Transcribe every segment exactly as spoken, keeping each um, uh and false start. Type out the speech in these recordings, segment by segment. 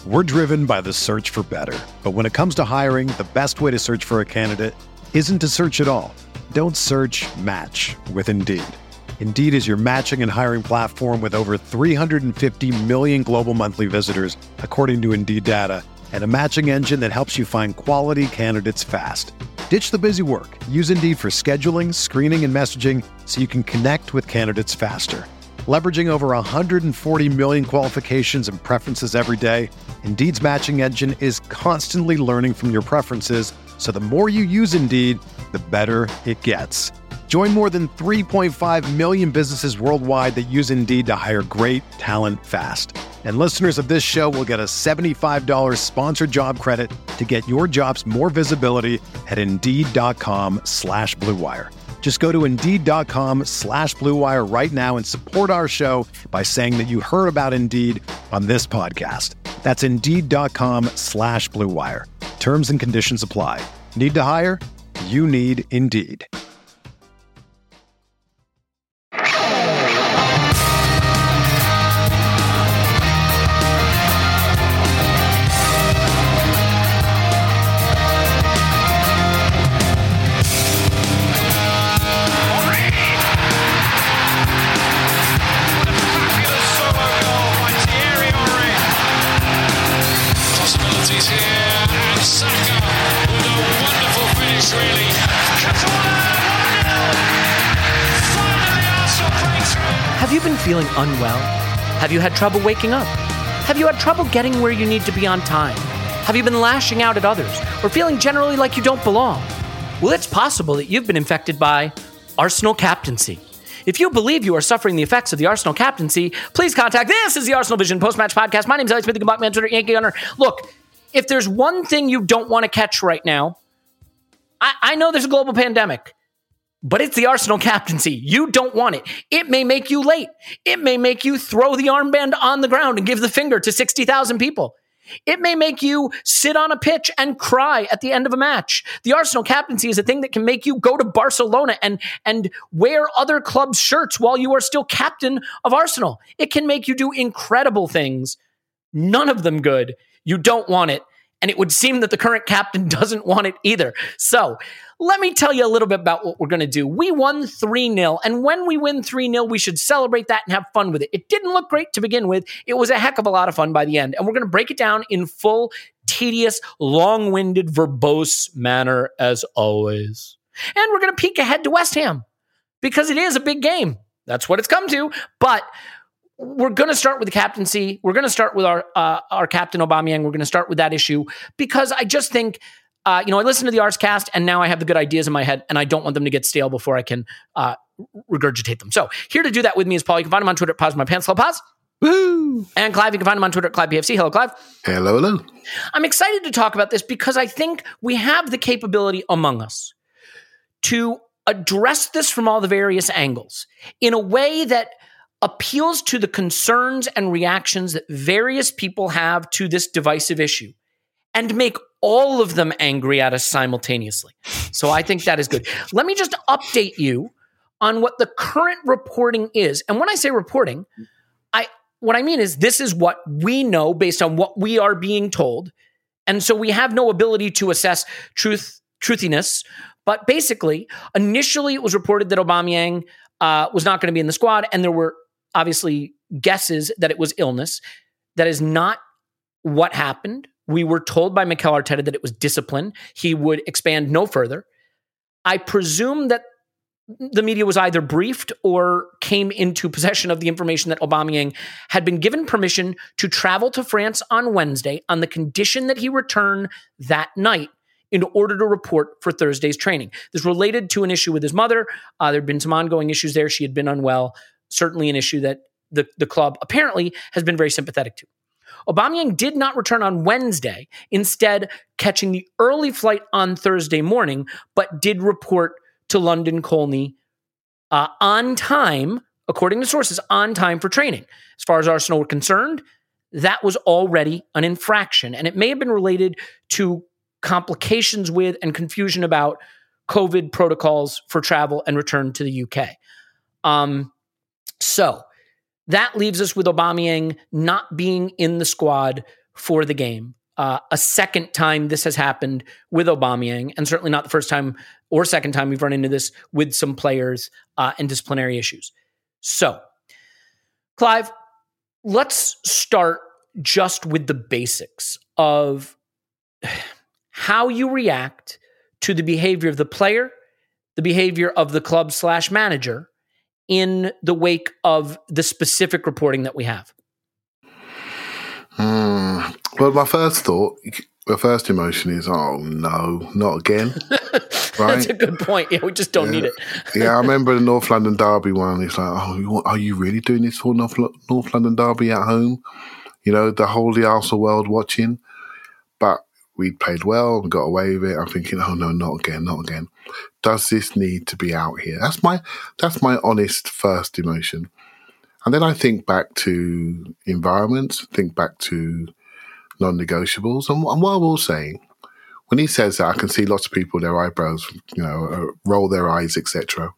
We're driven by the search for better. But when it comes to hiring, the best way to search for a candidate isn't to search at all. Don't search, match with Indeed. Indeed is your matching and hiring platform with over three hundred fifty million global monthly visitors, according to Indeed data, and a matching engine that helps you find quality candidates fast. Ditch the busy work. Use Indeed for scheduling, screening, and messaging so you can connect with candidates faster. Leveraging over one hundred forty million qualifications and preferences every day, Indeed's matching engine is constantly learning from your preferences, so the more you use Indeed, the better it gets. Join more than three point five million businesses worldwide that use Indeed to hire great talent fast. And listeners of this show will get a seventy-five dollars sponsored job credit to get your jobs more visibility at Indeed.com slash Blue Wire. Just go to Indeed.com slash Blue Wire right now and support our show by saying that you heard about Indeed on this podcast. That's Indeed.com slash Blue Wire. Terms and conditions apply. Need to hire? You need Indeed. Have you been feeling unwell? Have you had trouble waking up? Have you had trouble getting where you need to be on time? Have you been lashing out at others or feeling generally like you don't belong? Well, it's possible that you've been infected by Arsenal captaincy. If you believe you are suffering the effects of the Arsenal captaincy, please contact. This is the Arsenal Vision Post-Match Podcast. My name is Elliot Smith, the Black Man, Twitter, Yankee Gunner. Look, if there's one thing you don't want to catch right now, I, I know there's a global pandemic, but it's the Arsenal captaincy. You don't want it. It may make you late. It may make you throw the armband on the ground and give the finger to sixty thousand people. It may make you sit on a pitch and cry at the end of a match. The Arsenal captaincy is a thing that can make you go to Barcelona and, and wear other clubs' shirts while you are still captain of Arsenal. It can make you do incredible things, none of them good. You don't want it. And it would seem that the current captain doesn't want it either. So let me tell you a little bit about what we're going to do. We won three nil, and when we win three nil, we should celebrate that and have fun with it. It didn't look great to begin with. It was a heck of a lot of fun by the end, and we're going to break it down in full, tedious, long-winded, verbose manner as always. And we're going to peek ahead to West Ham, because it is a big game. That's what it's come to, but we're going to start with the captaincy. We're going to start with our uh, our captain, Aubameyang. We're going to start with that issue because I just think, uh, you know, I listened to the Arscast and now I have the good ideas in my head and I don't want them to get stale before I can uh, regurgitate them. So here to do that with me is Paul. You can find him on Twitter at Pause My Pants. Hello, Pause. Woo! And Clive, you can find him on Twitter at Clive P F C. Hello, Clive. Hello, hello. I'm excited to talk about this because I think we have the capability among us to address this from all the various angles in a way that appeals to the concerns and reactions that various people have to this divisive issue and make all of them angry at us simultaneously. So I think that is good. Let me just update you on what the current reporting is. And when I say reporting, I what I mean is this is what we know based on what we are being told. And so we have no ability to assess truth, truthiness. But basically, initially it was reported that Aubameyang uh, was not going to be in the squad, and there were obviously guesses that it was illness. That is not what happened. We were told by Mikel Arteta that it was discipline. He would expand no further. I presume that the media was either briefed or came into possession of the information that Aubameyang had been given permission to travel to France on Wednesday on the condition that he return that night in order to report for Thursday's training. This related to an issue with his mother. Uh, there had been some ongoing issues there. She had been unwell. Certainly an issue that the, the club apparently has been very sympathetic to. Aubameyang did not return on Wednesday, instead catching the early flight on Thursday morning, but did report to London Colney uh, on time, according to sources, on time for training. As far as Arsenal were concerned, that was already an infraction, and it may have been related to complications with and confusion about COVID protocols for travel and return to the U K. Um, So that leaves us with Aubameyang not being in the squad for the game. Uh, a second time this has happened with Aubameyang, and certainly not the first time or second time we've run into this with some players uh, and disciplinary issues. So, Clive, let's start just with the basics of how you react to the behavior of the player, the behavior of the club slash manager in the wake of the specific reporting that we have. Hmm. Well, my first thought, the first emotion is, oh no, not again. Right? That's a good point. Yeah, we just don't yeah. need it. Yeah, I remember the North London Derby one. It's like, oh, you want, are you really doing this for North, North London Derby at home? You know, the whole the Arsenal world watching. But we played well and got away with it. I'm thinking, oh no, not again, not again. Does this need to be out here? That's my that's my honest first emotion. And then I think back to environments, think back to non-negotiables. And, and what I will say, when he says that, I can see lots of people, their eyebrows, you know, uh, roll their eyes, et cetera.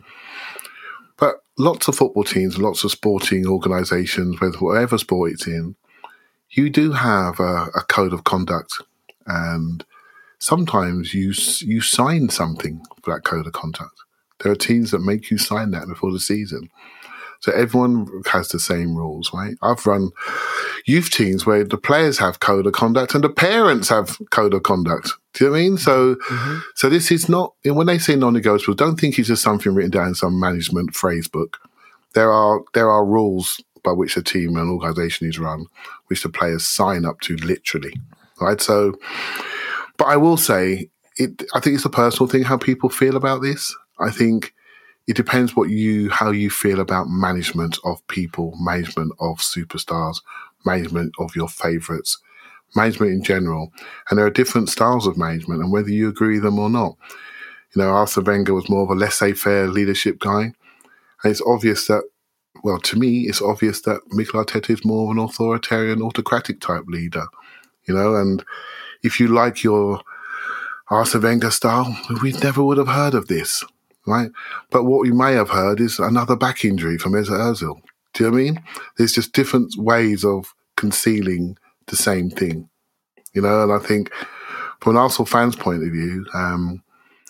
But lots of football teams, lots of sporting organisations, whatever sport it's in, you do have a, a code of conduct. And sometimes you you sign something for that code of conduct. There are teams that make you sign that before the season. So everyone has the same rules, right? I've run youth teams where the players have code of conduct and the parents have code of conduct. Do you know what I mean? So, mm-hmm. so this is not, when they say non-negotiable, don't think it's just something written down in some management phrase book. There are there are rules by which a team and organisation is run, which the players sign up to literally, right? So, but I will say, it. I think it's a personal thing how people feel about this. I think it depends what you, how you feel about management of people, management of superstars, management of your favourites, management in general. And there are different styles of management and whether you agree with them or not. You know, Arsene Wenger was more of a laissez-faire leadership guy. And it's obvious that, well, to me, it's obvious that Mikel Arteta is more of an authoritarian, autocratic type leader. You know, and if you like your Arsene Wenger style, we never would have heard of this. Right, but what we may have heard is another back injury from Mesut Ozil. Do you know what I mean? There's just different ways of concealing the same thing, you know. And I think, from an Arsenal fan's point of view, um,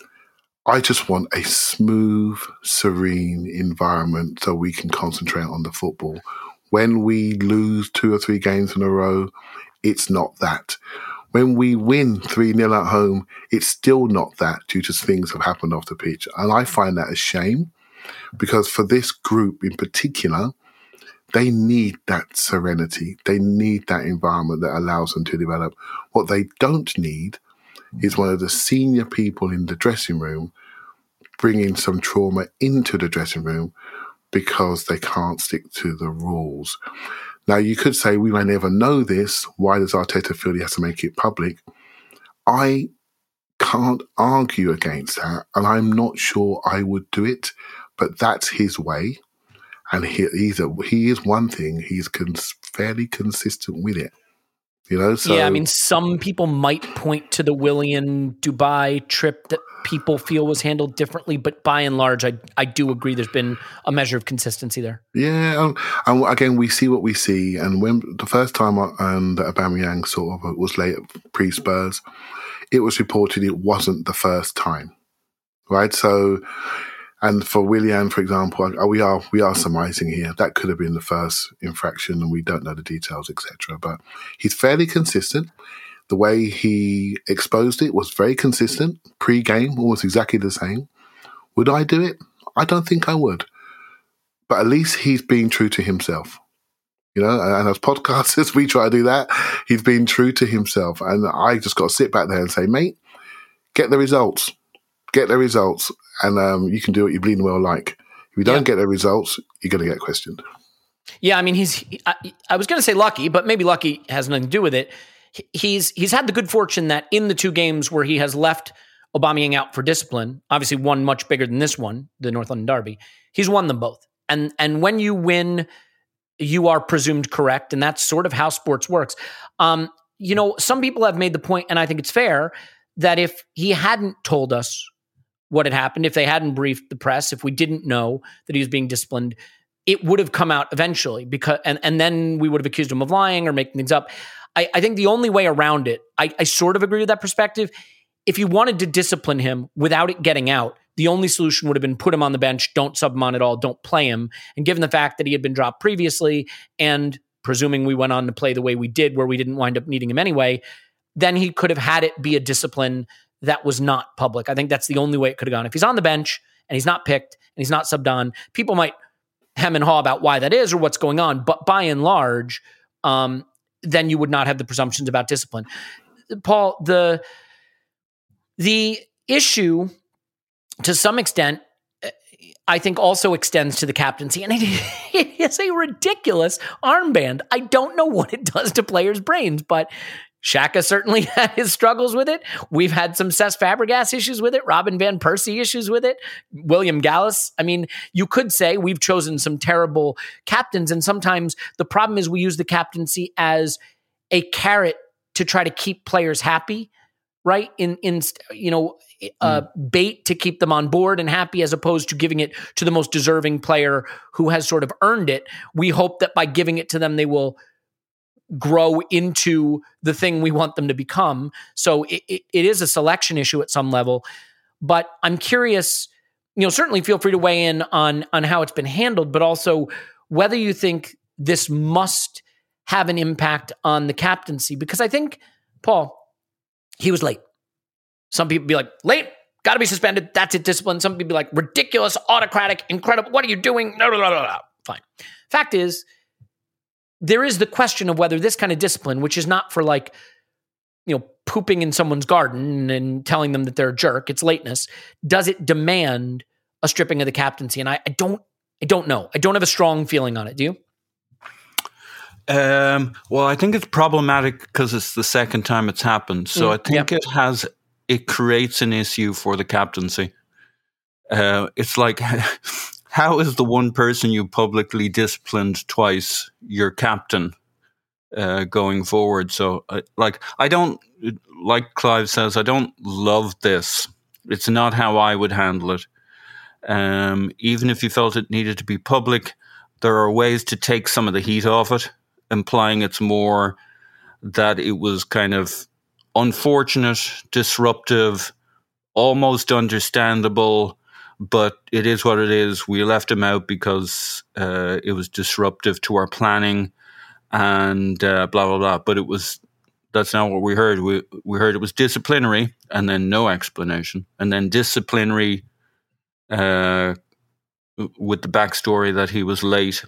I just want a smooth, serene environment so we can concentrate on the football. When we lose two or three games in a row, it's not that. When we win three nil at home, it's still not that due to things that have happened off the pitch. And I find that a shame because for this group in particular, they need that serenity. They need that environment that allows them to develop. What they don't need is one of the senior people in the dressing room bringing some trauma into the dressing room because they can't stick to the rules. Now, you could say we may never know this. Why does Arteta feel he has to make it public? I can't argue against that, and I'm not sure I would do it, but that's his way. And he, he's a, he is one thing, he's cons- fairly consistent with it. You know, so yeah, I mean, some people might point to the Willian Dubai trip that people feel was handled differently, but by and large, I I do agree there's been a measure of consistency there. Yeah, um, and again, we see what we see. And when the first time um, that Aubameyang sort of was late pre-Spurs, it was reported it wasn't the first time, right? So, and for Willian, for example, we are we are surmising here that could have been the first infraction, and we don't know the details, et cetera. But he's fairly consistent. The way he exposed it was very consistent. Pre-game, almost exactly the same. Would I do it? I don't think I would. But at least he's being true to himself. You know, and as podcasters, we try to do that. He's being true to himself. And I just got to sit back there and say, mate, get the results. Get the results. And um, you can do what you bleeding well like. If you don't yeah. get the results, you're going to get questioned. Yeah, I mean, he's. I, I was going to say lucky, but maybe lucky has nothing to do with it. He's he's had the good fortune that in the two games where he has left Aubameyang out for discipline, obviously one much bigger than this one, the North London Derby, he's won them both. And and when you win, you are presumed correct, and that's sort of how sports works. Um, you know, some people have made the point, and I think it's fair, that if he hadn't told us what had happened, if they hadn't briefed the press, if we didn't know that he was being disciplined, it would have come out eventually, because and, and then we would have accused him of lying or making things up. I, I think the only way around it, I, I sort of agree with that perspective. If you wanted to discipline him without it getting out, the only solution would have been put him on the bench, don't sub him on at all, don't play him. And given the fact that he had been dropped previously, and presuming we went on to play the way we did, where we didn't wind up needing him anyway, then he could have had it be a discipline that was not public. I think that's the only way it could have gone. If he's on the bench and he's not picked and he's not subbed on, people might hem and haw about why that is or what's going on. But by and large, um, then you would not have the presumptions about discipline. Paul, the the issue, to some extent, I think also extends to the captaincy, and it, it is a ridiculous armband. I don't know what it does to players' brains, but Xhaka certainly had his struggles with it. We've had some Cesc Fabregas issues with it, Robin Van Persie issues with it, William Gallas. I mean, you could say we've chosen some terrible captains, and sometimes the problem is we use the captaincy as a carrot to try to keep players happy, right? In, in you know, uh, mm. bait to keep them on board and happy, as opposed to giving it to the most deserving player who has sort of earned it. We hope that by giving it to them, they will grow into the thing we want them to become. So it, it, it is a selection issue at some level, but I'm curious, you know, certainly feel free to weigh in on, on how it's been handled, but also whether you think this must have an impact on the captaincy, because I think, Paul, he was late. Some people be like, late, got to be suspended. That's it, discipline. Some people be like, ridiculous, autocratic, incredible. What are you doing? No, no, no, no, no. Fine. Fact is, there is the question of whether this kind of discipline, which is not for like, you know, pooping in someone's garden and telling them that they're a jerk, it's lateness. Does it demand a stripping of the captaincy? And I, I don't, I don't know. I don't have a strong feeling on it. Do you? Um, well, I think it's problematic because it's the second time it's happened. So mm, I think yep. it has, it creates an issue for the captaincy. Uh, it's like, how is the one person you publicly disciplined twice your captain uh, going forward? So, uh, like, I don't, like Clive says, I don't love this. It's not how I would handle it. Um, even if you felt it needed to be public, there are ways to take some of the heat off it, implying it's more that it was kind of unfortunate, disruptive, almost understandable, but it is what it is. We left him out because uh, it was disruptive to our planning and uh, blah, blah, blah. But it was, that's not what we heard. We we heard it was disciplinary and then no explanation. And then disciplinary uh, with the backstory that he was late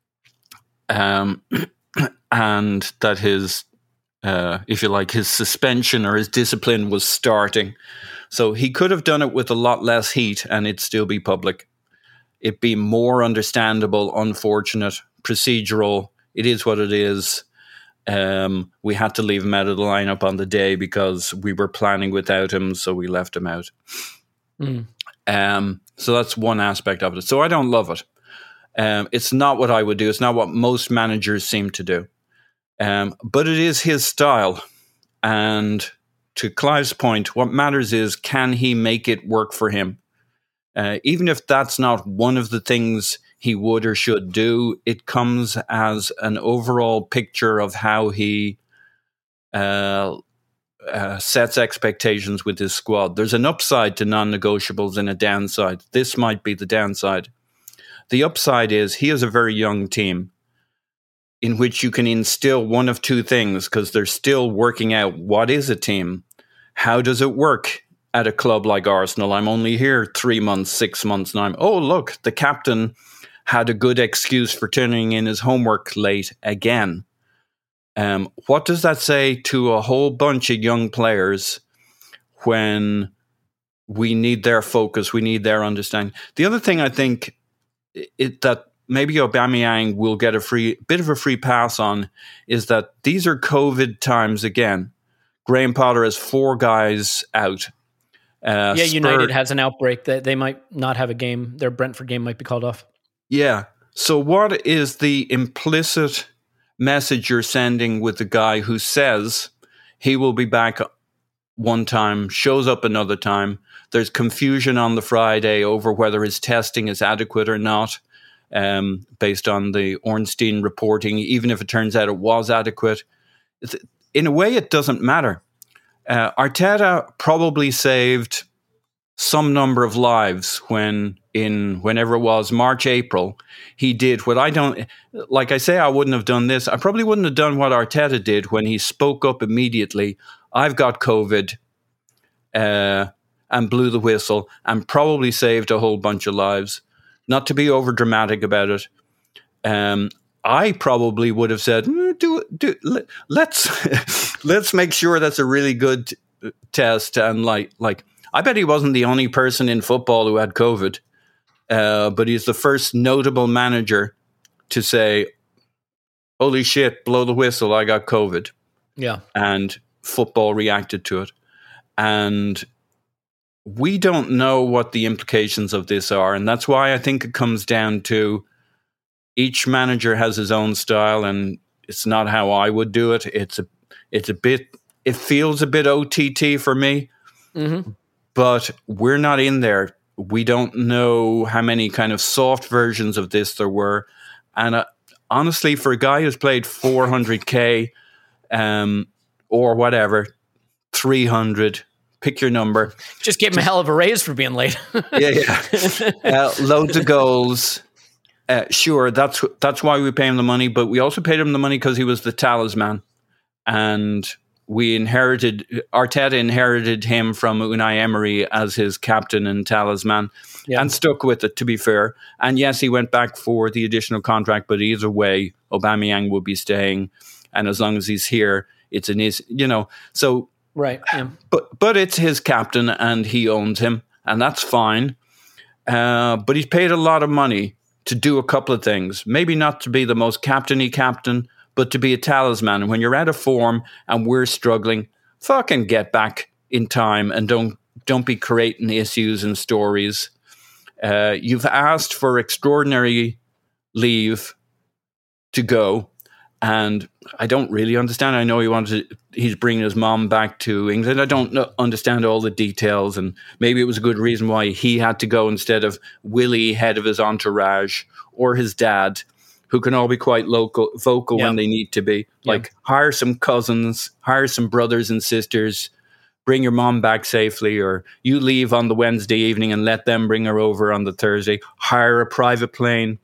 um, and that his, uh, if you like, his suspension or his discipline was starting. So he could have done it with a lot less heat and it'd still be public. It'd be more understandable, unfortunate, procedural. It is what it is. Um, we had to leave him out of the lineup on the day because we were planning without him, so we left him out. Mm. Um, so that's one aspect of it. So I don't love it. Um, it's not what I would do. It's not what most managers seem to do. Um, but it is his style. And to Clive's point, what matters is, can he make it work for him? Uh, even if that's not one of the things he would or should do, it comes as an overall picture of how he uh, uh, sets expectations with his squad. There's an upside to non-negotiables and a downside. This might be the downside. The upside is he has a very young team in which you can instill one of two things, because they're still working out what is a team. How does it work at a club like Arsenal? I'm only here three months, six months, and I'm, oh, look, the captain had a good excuse for turning in his homework late again. Um, what does that say to a whole bunch of young players when we need their focus, we need their understanding? The other thing I think it, that maybe Aubameyang will get a free bit of a free pass on is that these are COVID times again. Graham Potter has four guys out. Uh, yeah, United Spur- has an outbreak that they might not have a game. Their Brentford game might be called off. Yeah. So what is the implicit message you're sending with the guy who says he will be back one time, shows up another time? There's confusion on the Friday over whether his testing is adequate or not, um, based on the Ornstein reporting, even if it turns out it was adequate. in a way, it doesn't matter. Uh, Arteta probably saved some number of lives when in whenever it was March, April, he did what I don't, like I say, I wouldn't have done this. I probably wouldn't have done what Arteta did when he spoke up immediately. I've got COVID, uh, and blew the whistle and probably saved a whole bunch of lives. Not to be over dramatic about it. Um, I probably would have said, mm, do, do, let, let's, let's make sure that's a really good t- test. And like, like, I bet he wasn't the only person in football who had COVID, uh, but he's the first notable manager to say, holy shit, blow the whistle, I got COVID. Yeah. And football reacted to it. And we don't know what the implications of this are. And that's why I think it comes down to each manager has his own style, and it's not how I would do it. It's a, it's a bit, it feels a bit O T T for me. Mm-hmm. But we're not in there. We don't know how many kind of soft versions of this there were. And uh, honestly, for a guy who's played four hundred K um, or whatever, three hundred, pick your number. Just give him a hell of a raise for being late. yeah, yeah. Uh, loads of goals. Uh, sure, that's that's why we pay him the money. But we also paid him the money because he was the talisman. And we inherited, Arteta inherited him from Unai Emery as his captain and talisman, yeah. and stuck with it, to be fair. And yes, he went back for the additional contract, but either way, Aubameyang will be staying. And as long as he's here, it's an is, you know, so. Right. Yeah. But, but it's his captain and he owns him, and that's fine. Uh, but he's paid a lot of money to do a couple of things. Maybe not to be the most captainy captain, but to be a talisman. And when you're out of form and we're struggling, fucking get back in time and don't don't be creating issues and stories. Uh, you've asked for extraordinary leave to go, and I don't really understand. I know he wanted to, he's bringing his mom back to England. I don't know, understand all the details, and maybe it was a good reason why he had to go instead of Willie, head of his entourage, or his dad, who can all be quite local, vocal yeah. when they need to be. Like, yeah. hire some cousins, hire some brothers and sisters, bring your mom back safely, or you leave on the Wednesday evening and let them bring her over on the Thursday. Hire a private plane.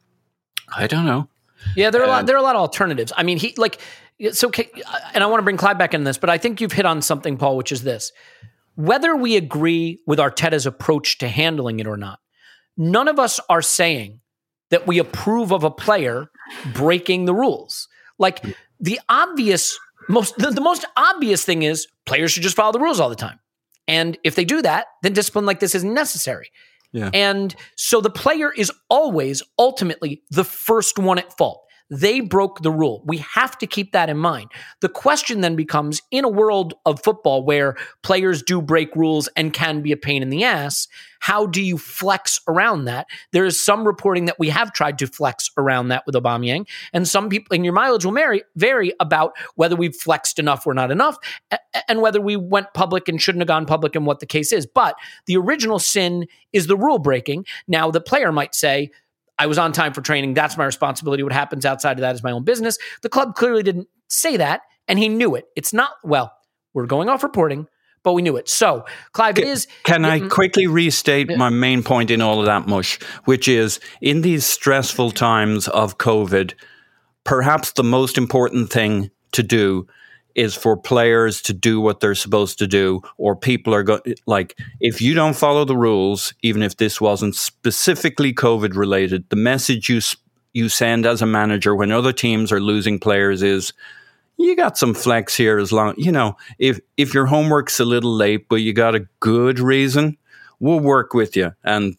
I don't know. Yeah, there are um, a lot. There are a lot of alternatives. I mean, he like so. And I want to bring Clive back in this, but I think you've hit on something, Paul, which is this: whether we agree with Arteta's approach to handling it or not, none of us are saying that we approve of a player breaking the rules. Like the obvious, most the, the most obvious thing is players should just follow the rules all the time. And if they do that, then discipline like this isn't necessary. Yeah. And so the player is always ultimately the first one at fault. They broke the rule. We have to keep that in mind. The question then becomes, in a world of football where players do break rules and can be a pain in the ass, how do you flex around that? There is some reporting that we have tried to flex around that with Aubameyang, and some people, and your mileage will vary, vary about whether we've flexed enough or not enough, and whether we went public and shouldn't have gone public and what the case is. But the original sin is the rule breaking. Now, the player might say, I was on time for training. That's my responsibility. What happens outside of that is my own business. The club clearly didn't say that, and he knew it. It's not, well, we're going off reporting, but we knew it. So, Clive, it is... Can I quickly restate yeah. my main point in all of that mush, which is, in these stressful times of COVID, perhaps the most important thing to do is for players to do what they're supposed to do, or people are going, like, if you don't follow the rules, even if this wasn't specifically COVID related, the message you you send as a manager when other teams are losing players is, you got some flex here as long, you know, if, if your homework's a little late, but you got a good reason, we'll work with you. And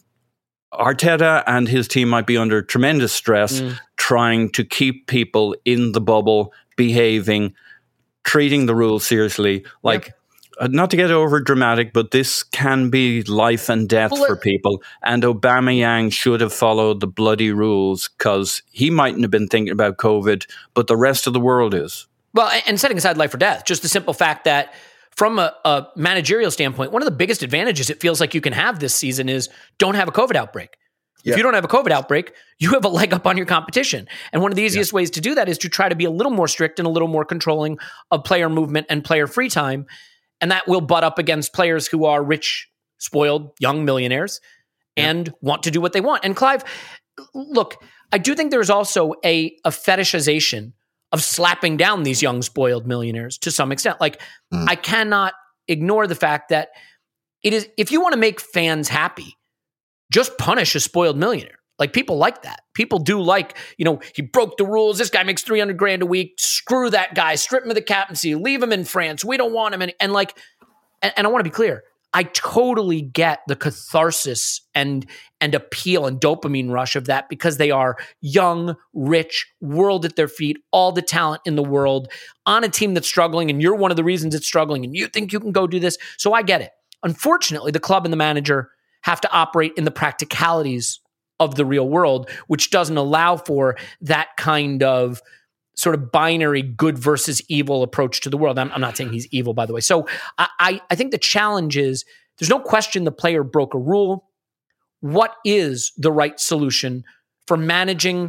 Arteta and his team might be under tremendous stress mm. trying to keep people in the bubble, behaving, treating the rules seriously. Like, yep. uh, not to get over dramatic, but this can be life and death well, for people. And Aubameyang should have followed the bloody rules, because he mightn't have been thinking about COVID, but the rest of the world is. Well, and setting aside life or death, just the simple fact that from a, a managerial standpoint, one of the biggest advantages it feels like you can have this season is don't have a COVID outbreak. Yeah. If you don't have a COVID outbreak, you have a leg up on your competition. And one of the easiest yeah. ways to do that is to try to be a little more strict and a little more controlling of player movement and player free time. And that will butt up against players who are rich, spoiled, young millionaires yeah. and want to do what they want. And Clive, look, I do think there's also a, a fetishization of slapping down these young, spoiled millionaires to some extent. Like, mm. I cannot ignore the fact that it is, if you want to make fans happy, just punish a spoiled millionaire. Like, people like that. People do like, you know, he broke the rules. This guy makes three hundred grand a week. Screw that guy. Strip him of the captaincy. Leave him in France. We don't want him. And, and like, and, and I want to be clear. I totally get the catharsis and, and appeal and dopamine rush of that, because they are young, rich, world at their feet, all the talent in the world on a team that's struggling. And you're one of the reasons it's struggling. And you think you can go do this. So I get it. Unfortunately, the club and the manager have to operate in the practicalities of the real world, which doesn't allow for that kind of sort of binary good versus evil approach to the world. I'm, I'm not saying he's evil, by the way. So I, I, I think the challenge is, there's no question the player broke a rule. What is the right solution for managing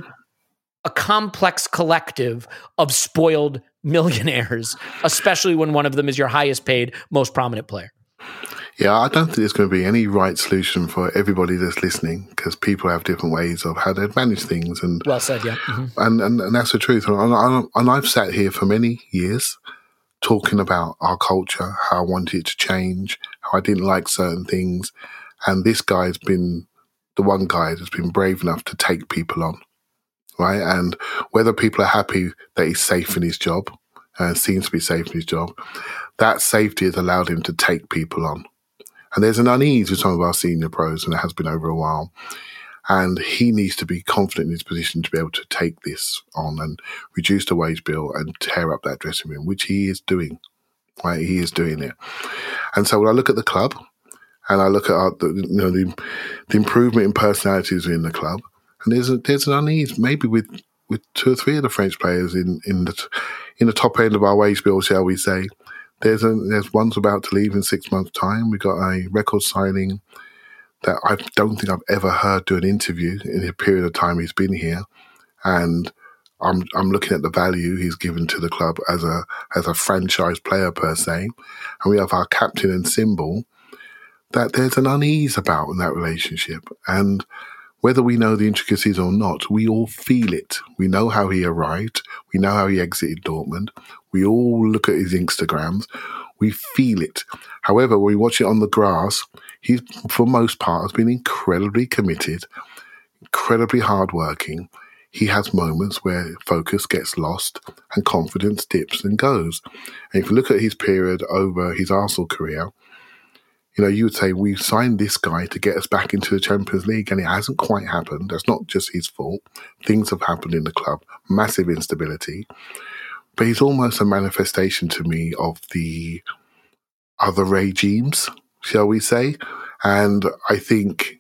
a complex collective of spoiled millionaires, especially when one of them is your highest paid, most prominent player? Yeah, I don't think there's going to be any right solution for everybody that's listening, because people have different ways of how they manage things. And well said, yeah. Mm-hmm. And, and and that's the truth. And, and, and I've sat here for many years talking about our culture, how I wanted it to change, how I didn't like certain things. And this guy's been the one guy that's been brave enough to take people on, right? And whether people are happy that he's safe in his job, and seems to be safe in his job, that safety has allowed him to take people on. And there's an unease with some of our senior pros, and it has been over a while. And he needs to be confident in his position to be able to take this on and reduce the wage bill and tear up that dressing room, which he is doing. Right, he is doing it. And so when I look at the club, and I look at our, the, you know, the, the improvement in personalities in the club, and there's a, there's an unease maybe with, with two or three of the French players in in the in the top end of our wage bill, shall we say. There's a, there's one's about to leave in six months' time. We got a record signing that I don't think I've ever heard do an interview in a period of time he's been here, and I'm I'm looking at the value he's given to the club as a as a franchise player per se, and we have our captain and symbol. That there's an unease about in that relationship, and whether we know the intricacies or not, we all feel it. We know how he arrived. We know how he exited Dortmund. We all look at his Instagrams. We feel it. However, when we watch it on the grass, he's, for most part, has been incredibly committed, incredibly hardworking. He has moments where focus gets lost and confidence dips and goes. And if you look at his period over his Arsenal career, you know, you would say, we signed this guy to get us back into the Champions League, and it hasn't quite happened. That's not just his fault. Things have happened in the club, massive instability. But he's almost a manifestation to me of the other regimes, shall we say. And I think,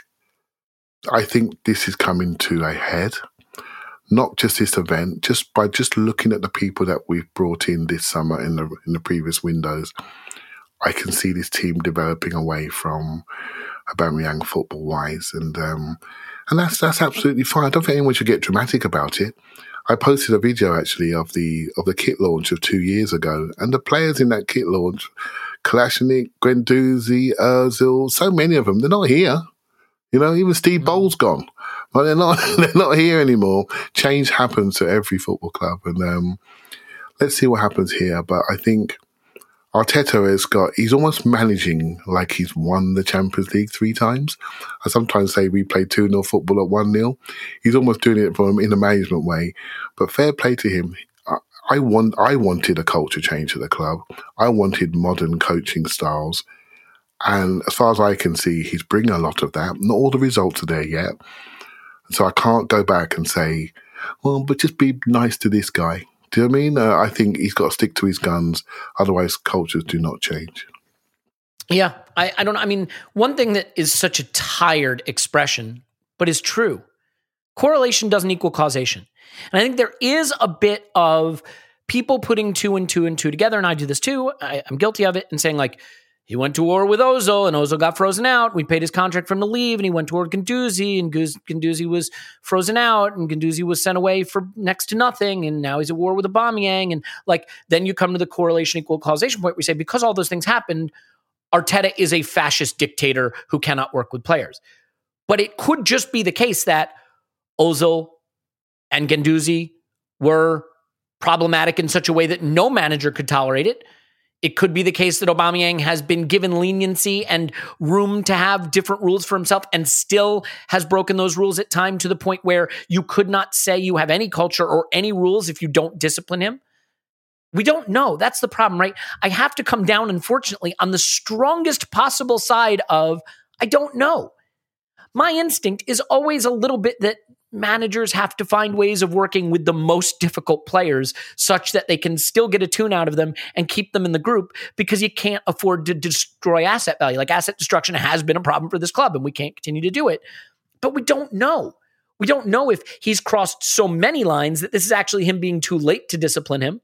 I think this is coming to a head. Not just this event, just by just looking at the people that we've brought in this summer in the in the previous windows. I can see this team developing away from Aubameyang football-wise, and um, and that's that's absolutely fine. I don't think anyone should get dramatic about it. I posted a video actually of the of the kit launch of two years ago, and the players in that kit launch, Kalashnik, Guendouzi, Ozil, so many of them, they're not here. You know, even Steve Bowles gone, but they're not they're not here anymore. Change happens to every football club, and um, let's see what happens here. But I think Arteta has got, he's almost managing like he's won the Champions League three times. I sometimes say we played two nil football at one nil. He's almost doing it from in a management way. But fair play to him. I, I, want, I wanted a culture change at the club. I wanted modern coaching styles. And as far as I can see, he's bringing a lot of that. Not all the results are there yet. So I can't go back and say, well, but just be nice to this guy. Do you know what I mean? Uh, I think he's got to stick to his guns. Otherwise, cultures do not change. Yeah, I, I don't know. I mean, one thing that is such a tired expression, but is true, correlation doesn't equal causation. And I think there is a bit of people putting two and two and two together, and I do this too. I, I'm guilty of it, and saying like, he went to war with Ozil, and Ozil got frozen out. We paid his contract for him to leave, and he went toward Guendouzi, and Guendouzi was frozen out, and Guendouzi was sent away for next to nothing, and now he's at war with Aubameyang. And like, then you come to the correlation equal causation point where we say, because all those things happened, Arteta is a fascist dictator who cannot work with players. But it could just be the case that Ozil and Guendouzi were problematic in such a way that no manager could tolerate it. It could be the case that Aubameyang has been given leniency and room to have different rules for himself and still has broken those rules at time to the point where you could not say you have any culture or any rules if you don't discipline him. We don't know. That's the problem, right? I have to come down, unfortunately, on the strongest possible side of, I don't know. My instinct is always a little bit that managers have to find ways of working with the most difficult players such that they can still get a tune out of them and keep them in the group, because you can't afford to destroy asset value. Like, asset destruction has been a problem for this club and we can't continue to do it. But we don't know. We don't know if he's crossed so many lines that this is actually him being too late to discipline him,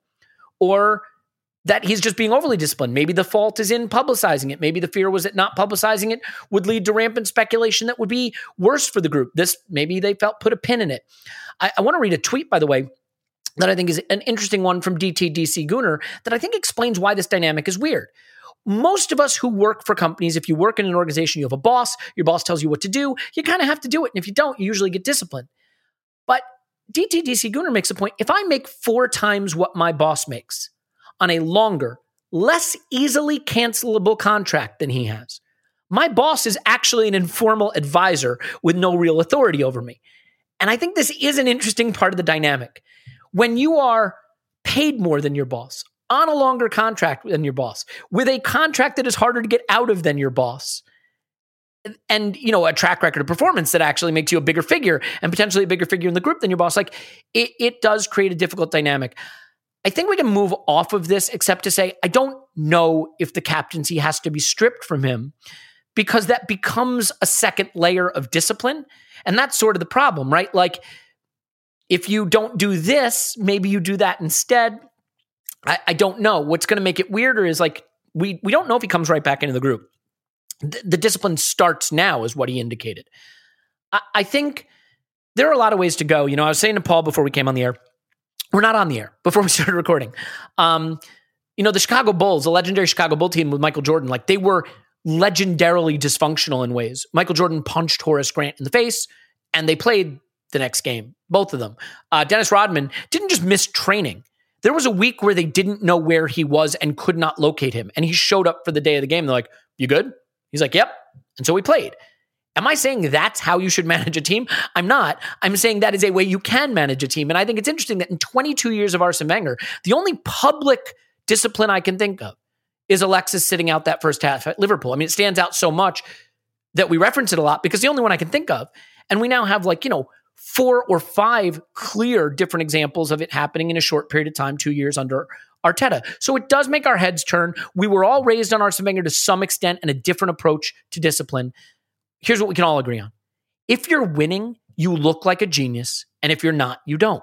or that he's just being overly disciplined. Maybe the fault is in publicizing it. Maybe the fear was that not publicizing it would lead to rampant speculation that would be worse for the group. This, maybe they felt put a pin in it. I, I want to read a tweet, by the way, that I think is an interesting one from D T D C Gunner that I think explains why this dynamic is weird. Most of us who work for companies, if you work in an organization, you have a boss, your boss tells you what to do, you kind of have to do it. And if you don't, you usually get disciplined. But D T D C Gunner makes a point. If I make four times what my boss makes on a longer, less easily cancelable contract than he has, my boss is actually an informal advisor with no real authority over me. And I think this is an interesting part of the dynamic. When you are paid more than your boss, on a longer contract than your boss, with a contract that is harder to get out of than your boss, and, you know, a track record of performance that actually makes you a bigger figure and potentially a bigger figure in the group than your boss, like, it, it does create a difficult dynamic. I think we can move off of this, except to say, I don't know if the captaincy has to be stripped from him, because that becomes a second layer of discipline. And that's sort of the problem, right? Like, if you don't do this, maybe you do that instead. I, I don't know. What's going to make it weirder is, like, we, we don't know if he comes right back into the group. The, the discipline starts now, is what he indicated. I, I think there are a lot of ways to go. You know, I was saying to Paul before we came on the air, we're not on the air, before we started recording. Um, you know, the Chicago Bulls, the legendary Chicago Bull team with Michael Jordan, like, they were legendarily dysfunctional in ways. Michael Jordan punched Horace Grant in the face, and they played the next game, both of them. Uh, Dennis Rodman didn't just miss training. There was a week where they didn't know where he was and could not locate him. And he showed up for the day of the game. They're like, "You good?" He's like, "Yep." And so we played. Am I saying that's how you should manage a team? I'm not. I'm saying that is a way you can manage a team. And I think it's interesting that in twenty-two years of Arsene Wenger, the only public discipline I can think of is Alexis sitting out that first half at Liverpool. I mean, it stands out so much that we reference it a lot because the only one I can think of. And we now have, like, you know, four or five clear different examples of it happening in a short period of time, two years under Arteta. So it does make our heads turn. We were all raised on Arsene Wenger to some extent and a different approach to discipline. Here's what we can all agree on. If you're winning, you look like a genius. And if you're not, you don't.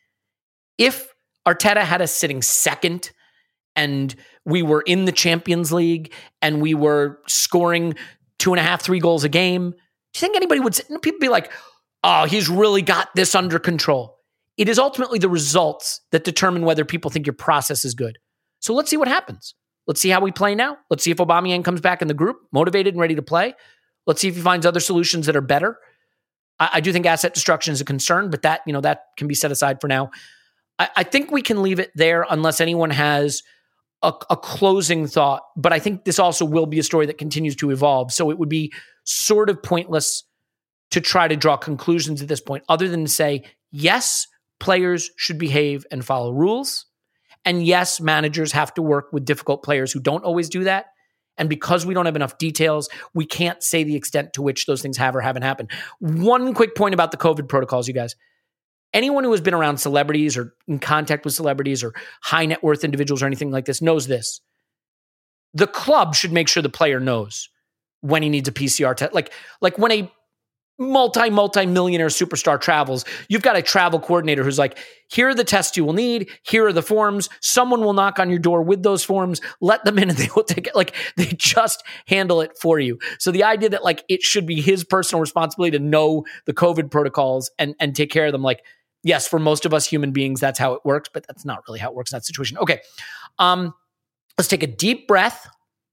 If Arteta had us sitting second and we were in the Champions League and we were scoring two and a half, three goals a game, do you think anybody would sit? People be like, "Oh, he's really got this under control." It is ultimately the results that determine whether people think your process is good. So let's see what happens. Let's see how we play now. Let's see if Aubameyang comes back in the group, motivated and ready to play. Let's see if he finds other solutions that are better. I, I do think asset destruction is a concern, but that, you know, that can be set aside for now. I, I think we can leave it there unless anyone has a, a closing thought. But I think this also will be a story that continues to evolve. So it would be sort of pointless to try to draw conclusions at this point, other than to say, yes, players should behave and follow rules. And yes, managers have to work with difficult players who don't always do that. And because we don't have enough details, we can't say the extent to which those things have or haven't happened. One quick point about the COVID protocols, you guys. Anyone who has been around celebrities or in contact with celebrities or high net worth individuals or anything like this knows this. The club should make sure the player knows when he needs a P C R test. Like, like when a multi, multi-millionaire superstar travels, you've got a travel coordinator who's like, here are the tests you will need. Here are the forms. Someone will knock on your door with those forms. Let them in and they will take it. Like, they just handle it for you. So the idea that like it should be his personal responsibility to know the COVID protocols and, and take care of them. Like, yes, for most of us human beings, that's how it works, but that's not really how it works in that situation. Okay. Um, let's take a deep breath.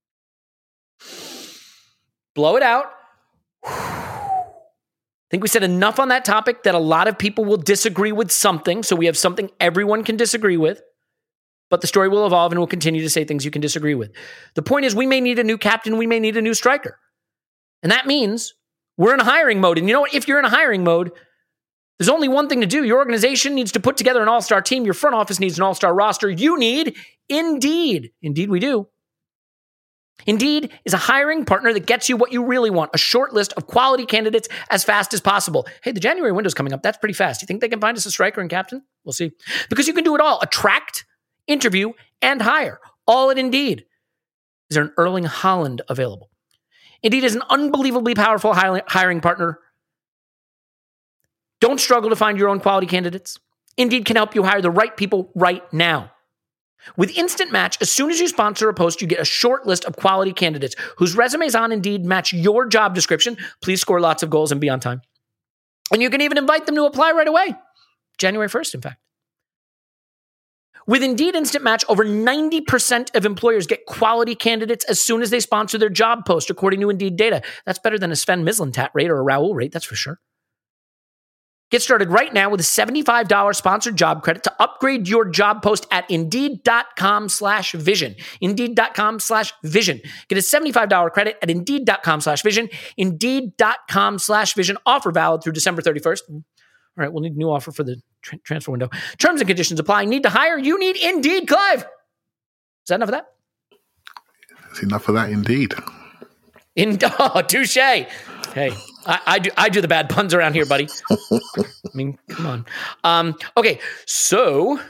Blow it out. I think we said enough on that topic that a lot of people will disagree with something. So we have something everyone can disagree with, but the story will evolve and we'll continue to say things you can disagree with. The point is we may need a new captain. We may need a new striker. And that means we're in a hiring mode. And you know what? If you're in a hiring mode, there's only one thing to do. Your organization needs to put together an all-star team. Your front office needs an all-star roster. You need Indeed. Indeed, we do. Indeed is a hiring partner that gets you what you really want, a short list of quality candidates as fast as possible. Hey, the January window's coming up. That's pretty fast. You think they can find us a striker and captain? We'll see. Because you can do it all. Attract, interview, and hire. All at Indeed. Is there an Erling Haaland available? Indeed is an unbelievably powerful hiring partner. Don't struggle to find your own quality candidates. Indeed can help you hire the right people right now. With Instant Match, as soon as you sponsor a post, you get a short list of quality candidates whose resumes on Indeed match your job description. Please score lots of goals and be on time. And you can even invite them to apply right away. January first, in fact. With Indeed Instant Match, over ninety percent of employers get quality candidates as soon as they sponsor their job post, according to Indeed data. That's better than a Sven Mislintat rate or a Raul rate, that's for sure. Get started right now with a seventy-five dollars sponsored job credit to upgrade your job post at Indeed.com slash vision. Indeed.com slash vision. Get a seventy-five dollars credit at Indeed.com slash vision. Indeed.com slash vision. Offer valid through December thirty-first. All right, we'll need a new offer for the tra- transfer window. Terms and conditions apply. Need to hire? You need Indeed, Clive. Is that enough of that? That's enough of that, indeed. In, oh, touche. Hey, I, I do I do the bad puns around here, buddy. I mean, come on. Um, okay, so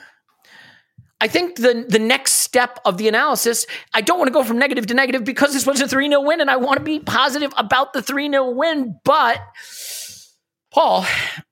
I think the, the next step of the analysis, I don't want to go from negative to negative because this was a three nil win, and I want to be positive about the three nil win. But, Paul,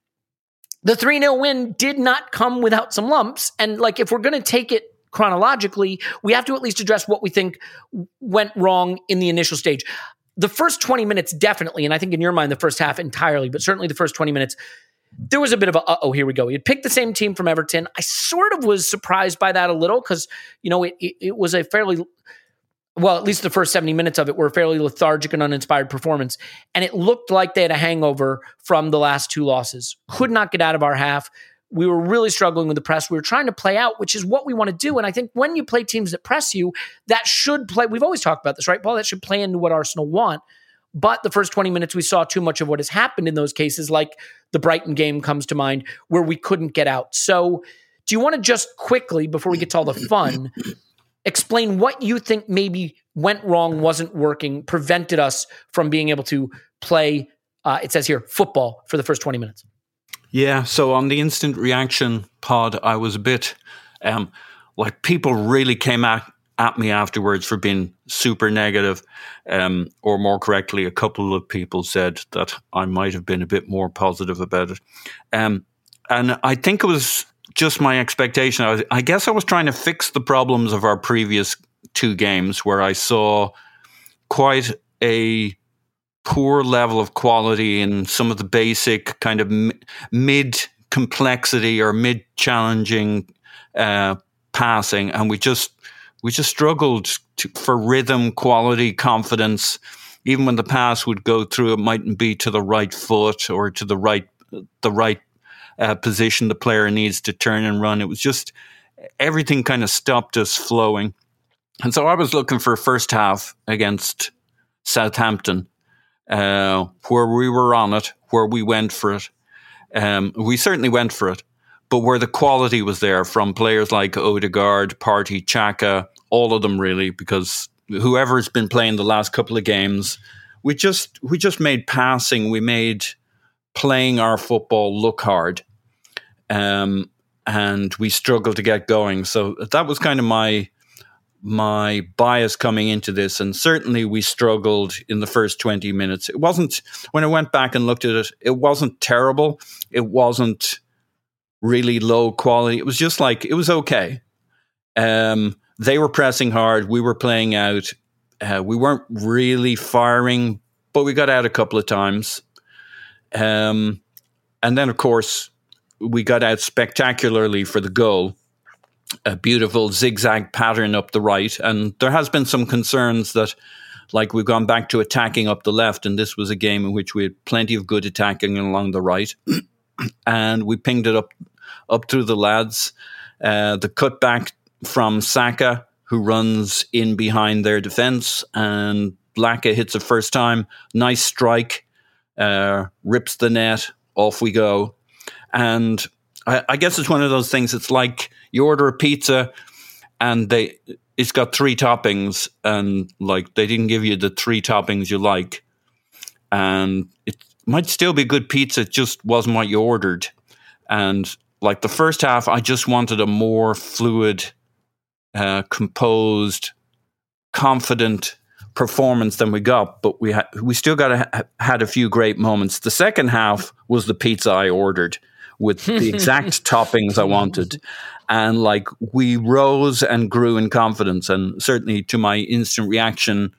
the three nil win did not come without some lumps. And, like, if we're going to take it chronologically, we have to at least address what we think went wrong in the initial stage. The first twenty minutes, definitely, and I think in your mind, the first half entirely, but certainly the first twenty minutes, there was a bit of a, uh-oh, here we go. You'd picked the same team from Everton. I sort of was surprised by that a little because, you know, it, it, it was a fairly, well, at least the first seventy minutes of it were a fairly lethargic and uninspired performance. And it looked like they had a hangover from the last two losses. Could not get out of our half. We were really struggling with the press. We were trying to play out, which is what we want to do. And I think when you play teams that press you, that should play. We've always talked about this, right, Paul? That should play into what Arsenal want. But the first twenty minutes, we saw too much of what has happened in those cases, like the Brighton game comes to mind, where we couldn't get out. So do you want to just quickly, before we get to all the fun, explain what you think maybe went wrong, wasn't working, prevented us from being able to play, uh, it says here, football for the first twenty minutes? Yeah, so on the instant reaction pod, I was a bit um, like people really came at, at me afterwards for being super negative, um, or more correctly, a couple of people said that I might have been a bit more positive about it. Um, and I think it was just my expectation. I, was, I guess I was trying to fix the problems of our previous two games where I saw quite a poor level of quality in some of the basic kind of m- mid-complexity or mid-challenging uh, passing, and we just we just struggled to, for rhythm, quality, confidence. Even when the pass would go through, it mightn't be to the right foot or to the right the right uh, position the player needs to turn and run. It was just everything kind of stopped us flowing, and so I was looking for a first half against Southampton, Uh, where we were on it, where we went for it. Um, we certainly went for it, but where the quality was there from players like Odegaard, Partey, Xhaka, all of them really, because whoever's been playing the last couple of games, we just we just made passing, we made playing our football look hard, um, and we struggled to get going. So that was kind of my my bias coming into this, and certainly we struggled in the first twenty minutes. It wasn't, when I went back and looked at it, it wasn't terrible. It wasn't really low quality. It was just like, it was okay. Um, they were pressing hard. We were playing out. Uh, we weren't really firing, but we got out a couple of times. Um, and then, of course, we got out spectacularly for the goal. A beautiful zigzag pattern up the right. And there has been some concerns that, like, we've gone back to attacking up the left, and this was a game in which we had plenty of good attacking along the right. And we pinged it up up through the lads. Uh, the cutback from Saka, who runs in behind their defence, and Laka hits it first time. Nice strike, uh, rips the net, off we go. And I, I guess it's one of those things, it's like you order a pizza and they it's got three toppings, and like they didn't give you the three toppings you like. And it might still be good pizza, it just wasn't what you ordered. And like the first half, I just wanted a more fluid, uh, composed, confident performance than we got, but we had we still got a, had a few great moments. The second half was the pizza I ordered with the exact toppings I wanted, and like we rose and grew in confidence. And certainly, to my instant reaction,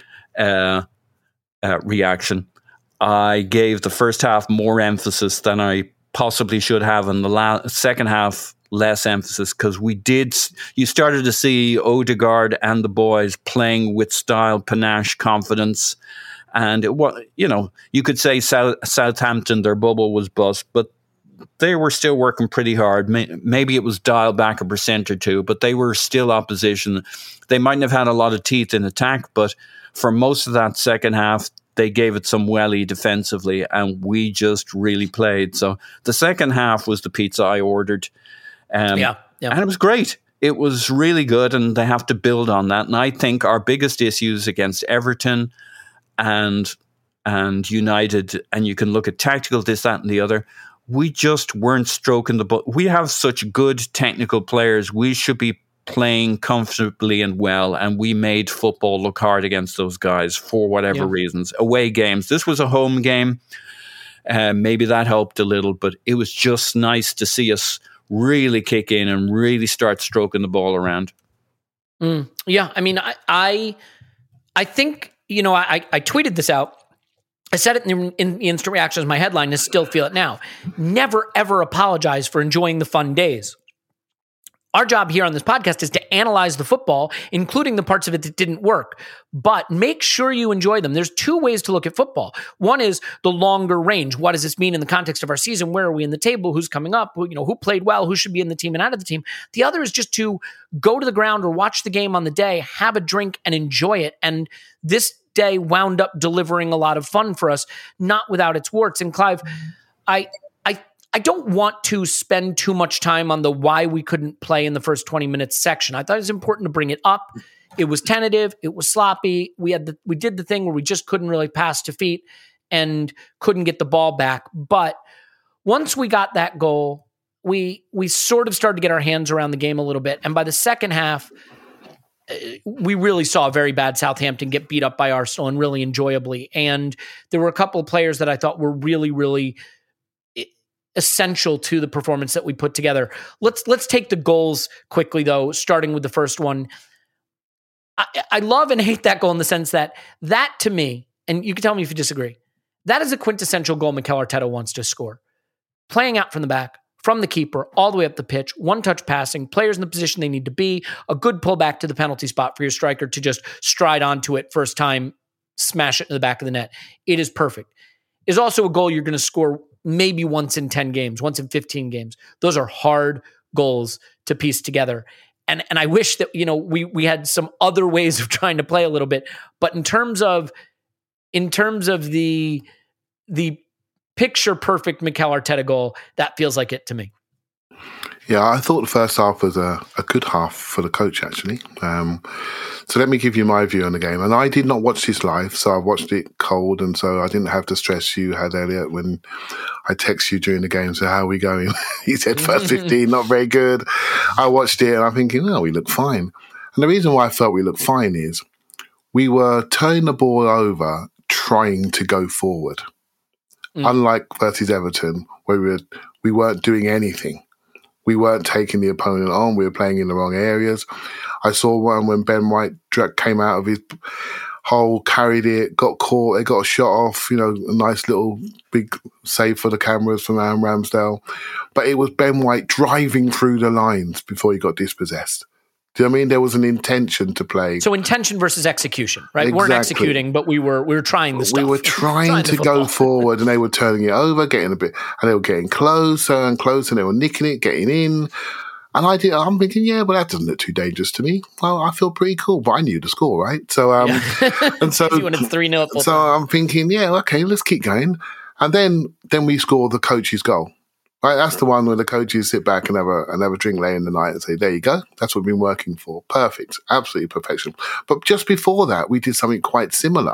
uh, uh, reaction, I gave the first half more emphasis than I possibly should have, and the la- second half less emphasis, because we did, you started to see Odegaard and the boys playing with style, panache, confidence. And it was, you know, you could say South, Southampton, their bubble was bust, but they were still working pretty hard. Maybe it was dialed back a percent or two, but they were still opposition. They mightn't have had a lot of teeth in attack, but for most of that second half, they gave it some welly defensively, and we just really played. So the second half was the pizza I ordered. Um, yeah, yeah. And it was great. It was really good, and they have to build on that. And I think our biggest issues against Everton and and United, and you can look at tactical, this, that, and the other, we just weren't stroking the ball. We have such good technical players. We should be playing comfortably and well, and we made football look hard against those guys for whatever yeah. reasons. Away games. This was a home game. Uh, maybe that helped a little, but it was just nice to see us really kick in and really start stroking the ball around. Mm, yeah, I mean, I, I, I think, you know, I, I tweeted this out. I said it in, in the instant reaction as my headline, and still feel it now. Never, ever apologize for enjoying the fun days. Our job here on this podcast is to analyze the football, including the parts of it that didn't work, but make sure you enjoy them. There's two ways to look at football. One is the longer range. What does this mean in the context of our season? Where are we in the table? Who's coming up? Who, you know, who played well? Who should be in the team and out of the team? The other is just to go to the ground or watch the game on the day, have a drink and enjoy it. And this day wound up delivering a lot of fun for us, not without its warts. And Clive, I, I, I don't want to spend too much time on the why we couldn't play in the first twenty minutes section. I thought it was important to bring it up. It was tentative. It was sloppy. We had the, we did the thing where we just couldn't really pass to feet and couldn't get the ball back. But once we got that goal, we we sort of started to get our hands around the game a little bit. And by the second half, we really saw a very bad Southampton get beat up by Arsenal, and really enjoyably. And there were a couple of players that I thought were really, really essential to the performance that we put together. Let's let's take the goals quickly, though, starting with the first one. I, I love and hate that goal in the sense that that, to me, and you can tell me if you disagree, that is a quintessential goal Mikel Arteta wants to score. Playing out from the back, from the keeper, all the way up the pitch, one-touch passing, players in the position they need to be, a good pullback to the penalty spot for your striker to just stride onto it first time, smash it in the back of the net. It is perfect. It's also a goal you're going to score maybe once in ten games, once in fifteen games. Those are hard goals to piece together. And and I wish that, you know, we we had some other ways of trying to play a little bit. But in terms of in terms of the the picture perfect Mikel Arteta goal, that feels like it to me. Yeah, I thought the first half was a, a good half for the coach, actually. Um, so let me give you my view on the game. And I did not watch this live, so I watched it cold, and so I didn't have the stress you had, Elliot, when I text you during the game, so how are we going? He said first fifteen, not very good. I watched it, and I'm thinking, oh, we look fine. And the reason why I felt we looked fine is we were turning the ball over, trying to go forward. Mm. Unlike versus Everton, where we, were, we weren't doing anything. We weren't taking the opponent on. We were playing in the wrong areas. I saw one when Ben White came out of his hole, carried it, got caught, it got a shot off, you know, a nice little big save for the cameras from Aaron Ramsdale. But it was Ben White driving through the lines before he got dispossessed. Do you know what I mean? There was an intention to play. So intention versus execution, right? Exactly. We weren't executing, but we were we were trying the stuff. We were trying, trying to go forward, and they were turning it over, getting a bit, and they were getting closer and closer, and they were nicking it, getting in. And I did. I'm thinking, yeah, well, that doesn't look too dangerous to me. Well, I feel pretty cool, but I knew the score, right? So, um, yeah. and so, when it's three nil. So I'm thinking, yeah, okay, let's keep going. And then, then we score the coach's goal. Right, that's the one where the coaches sit back and have a and have a drink late in the night and say, "There you go, that's what we've been working for. Perfect, absolutely perfection." But just before that, we did something quite similar,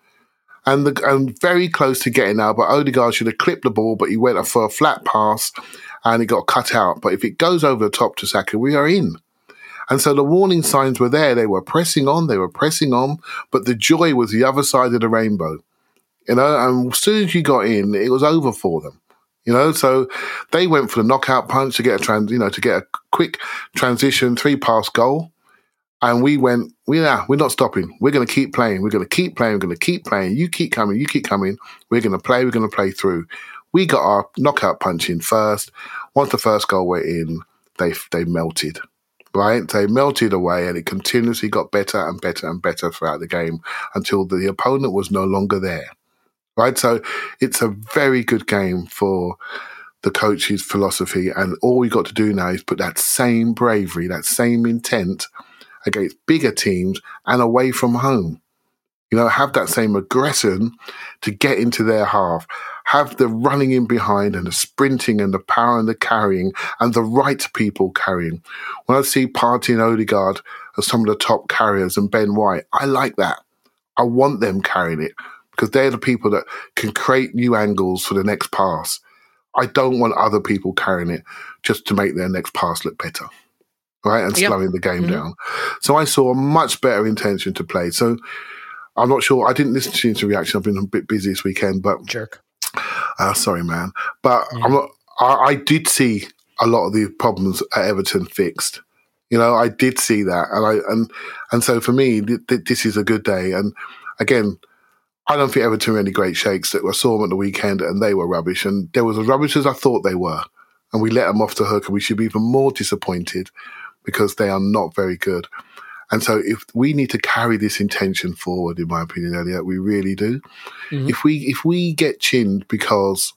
and the and very close to getting out. But Odegaard should have clipped the ball, but he went for a flat pass, and it got cut out. But if it goes over the top to Saka, we are in. And so the warning signs were there. They were pressing on. They were pressing on. But the joy was the other side of the rainbow, you know. And as soon as you got in, it was over for them. You know, so they went for the knockout punch to get a trans, you know, to get a quick transition three pass goal, and we went, we yeah, we're not stopping. We're going to keep playing. We're going to keep playing. We're going to keep playing. You keep coming. You keep coming. We're going to play. We're going to play through. We got our knockout punch in first. Once the first goal went in, they they melted, right? They melted away, and it continuously got better and better and better throughout the game until the opponent was no longer there. Right, so it's a very good game for the coach's philosophy, and all we got to do now is put that same bravery, that same intent against bigger teams and away from home. You know, have that same aggression to get into their half, have the running in behind and the sprinting and the power and the carrying and the right people carrying. When I see Partey and Odegaard as some of the top carriers and Ben White, I like that. I want them carrying it, because they're the people that can create new angles for the next pass. I don't want other people carrying it just to make their next pass look better, right? And yep. slowing the game mm-hmm. down. So I saw a much better intention to play. So I'm not sure. I didn't listen to your reaction. I've been a bit busy this weekend, but jerk. Uh, sorry, man. But yeah. I'm not, I, I did see a lot of the problems at Everton fixed. You know, I did see that, and I and and so for me, th- th- this is a good day. And again, I don't think Everton were any great shakes. I saw them at the weekend and they were rubbish. And they were as rubbish as I thought they were. And we let them off the hook, and we should be even more disappointed because they are not very good. And so if we need to carry this intention forward, in my opinion, Elliot, we really do. Mm-hmm. If we if we get chinned because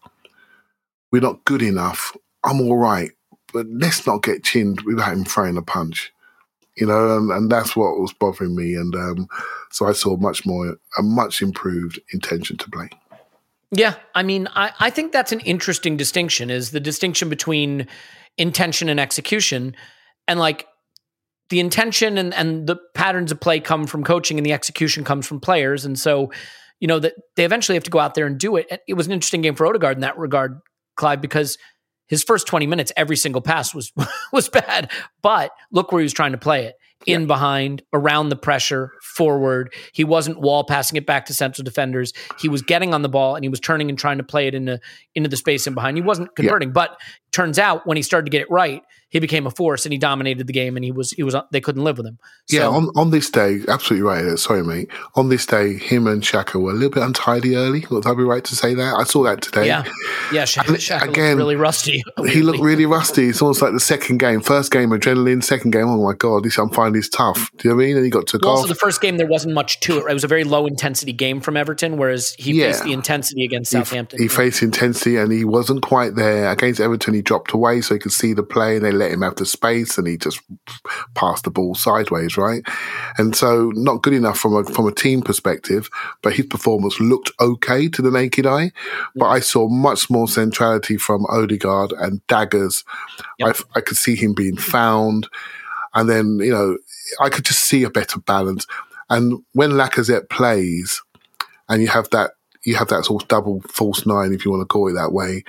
we're not good enough, I'm all right. But let's not get chinned without him throwing a punch. You know, and, and that's what was bothering me. And um, so I saw much more, a much improved intention to play. Yeah. I mean, I, I think that's an interesting distinction, is the distinction between intention and execution. And like the intention and, and the patterns of play come from coaching, and the execution comes from players. And so, you know, that they eventually have to go out there and do it. It was an interesting game for Odegaard in that regard, Clive, because his first twenty minutes, every single pass was was bad, but look where he was trying to play it. In, yeah. behind, around the pressure, forward. He wasn't wall passing it back to central defenders. He was getting on the ball, and he was turning and trying to play it into, into the space in behind. He wasn't converting, yeah. but turns out when he started to get it right, he became a force, and he dominated the game, and he was he was they couldn't live with him. So, yeah, on, on this day, absolutely right. Sorry, mate. On this day, him and Xhaka were a little bit untidy early. Would I be right to say that? I saw that today. Yeah, yeah. Xhaka, Xhaka again, looked really rusty. He looked really rusty. It's almost like the second game, first game adrenaline, second game. Oh my god, this I'm finding this tough. Do you know what I mean? And he got took well, off. Also, the first game there wasn't much to it. It was a very low intensity game from Everton, whereas he yeah. faced the intensity against he, Southampton. He yeah. faced intensity, and he wasn't quite there against Everton. He dropped away so he could see the play, and they let him have the space, and he just passed the ball sideways, right? And so not good enough from a from a team perspective, but his performance looked okay to the naked eye. But I saw much more centrality from Odegaard and daggers. Yep. I, I could see him being found, and then, you know, I could just see a better balance. And when Lacazette plays, and you have that you have that sort of double false nine, if you want to call it that way,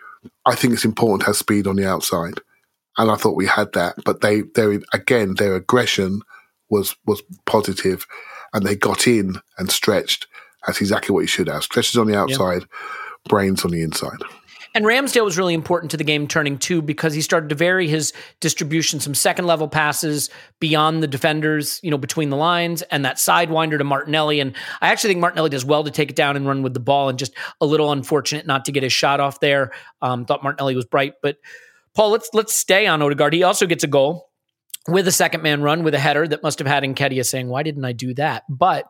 I think it's important to have speed on the outside. And I thought we had that, but they, they again, their aggression was was positive, and they got in and stretched. That's exactly what you should have. Stretches on the outside, yeah. Brains on the inside. And Ramsdale was really important to the game turning too, because he started to vary his distribution, some second level passes beyond the defenders, you know, between the lines, and that sidewinder to Martinelli. And I actually think Martinelli does well to take it down and run with the ball, and just a little unfortunate not to get his shot off there. Um, thought Martinelli was bright, but Paul, let's let's stay on Odegaard. He also gets a goal with a second man run with a header that must have had Nketiah saying, "Why didn't I do that?" But,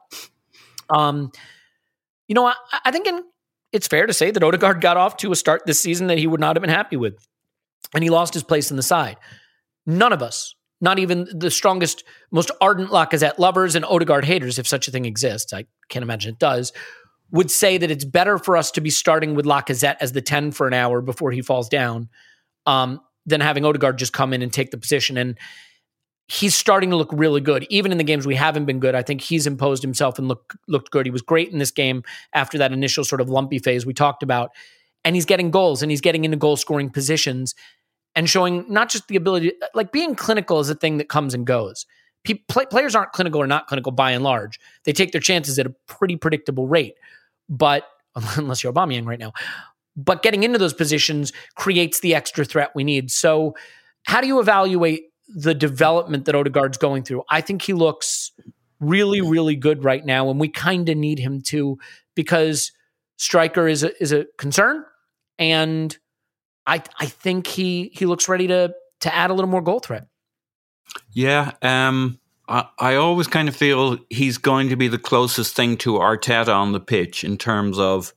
um, you know, I, I think in it's fair to say that Odegaard got off to a start this season that he would not have been happy with. And he lost his place in the side. None of us, not even the strongest, most ardent Lacazette lovers and Odegaard haters, if such a thing exists, I can't imagine it does, would say that it's better for us to be starting with Lacazette as the ten for an hour before he falls down um, than having Odegaard just come in and take the position. And he's starting to look really good. Even in the games we haven't been good, I think he's imposed himself and look, looked good. He was great in this game after that initial sort of lumpy phase we talked about. And he's getting goals, and he's getting into goal-scoring positions and showing not just the ability, like being clinical is a thing that comes and goes. Pe- play, players aren't clinical or not clinical by and large. They take their chances at a pretty predictable rate, but unless you're Aubameyang right now. But getting into those positions creates the extra threat we need. So how do you evaluate the development that Odegaard's going through? I think he looks really, really good right now, and we kind of need him to, because striker is a, is a concern, and I I think he he looks ready to to add a little more goal threat. Yeah, um, I, I always kind of feel he's going to be the closest thing to Arteta on the pitch in terms of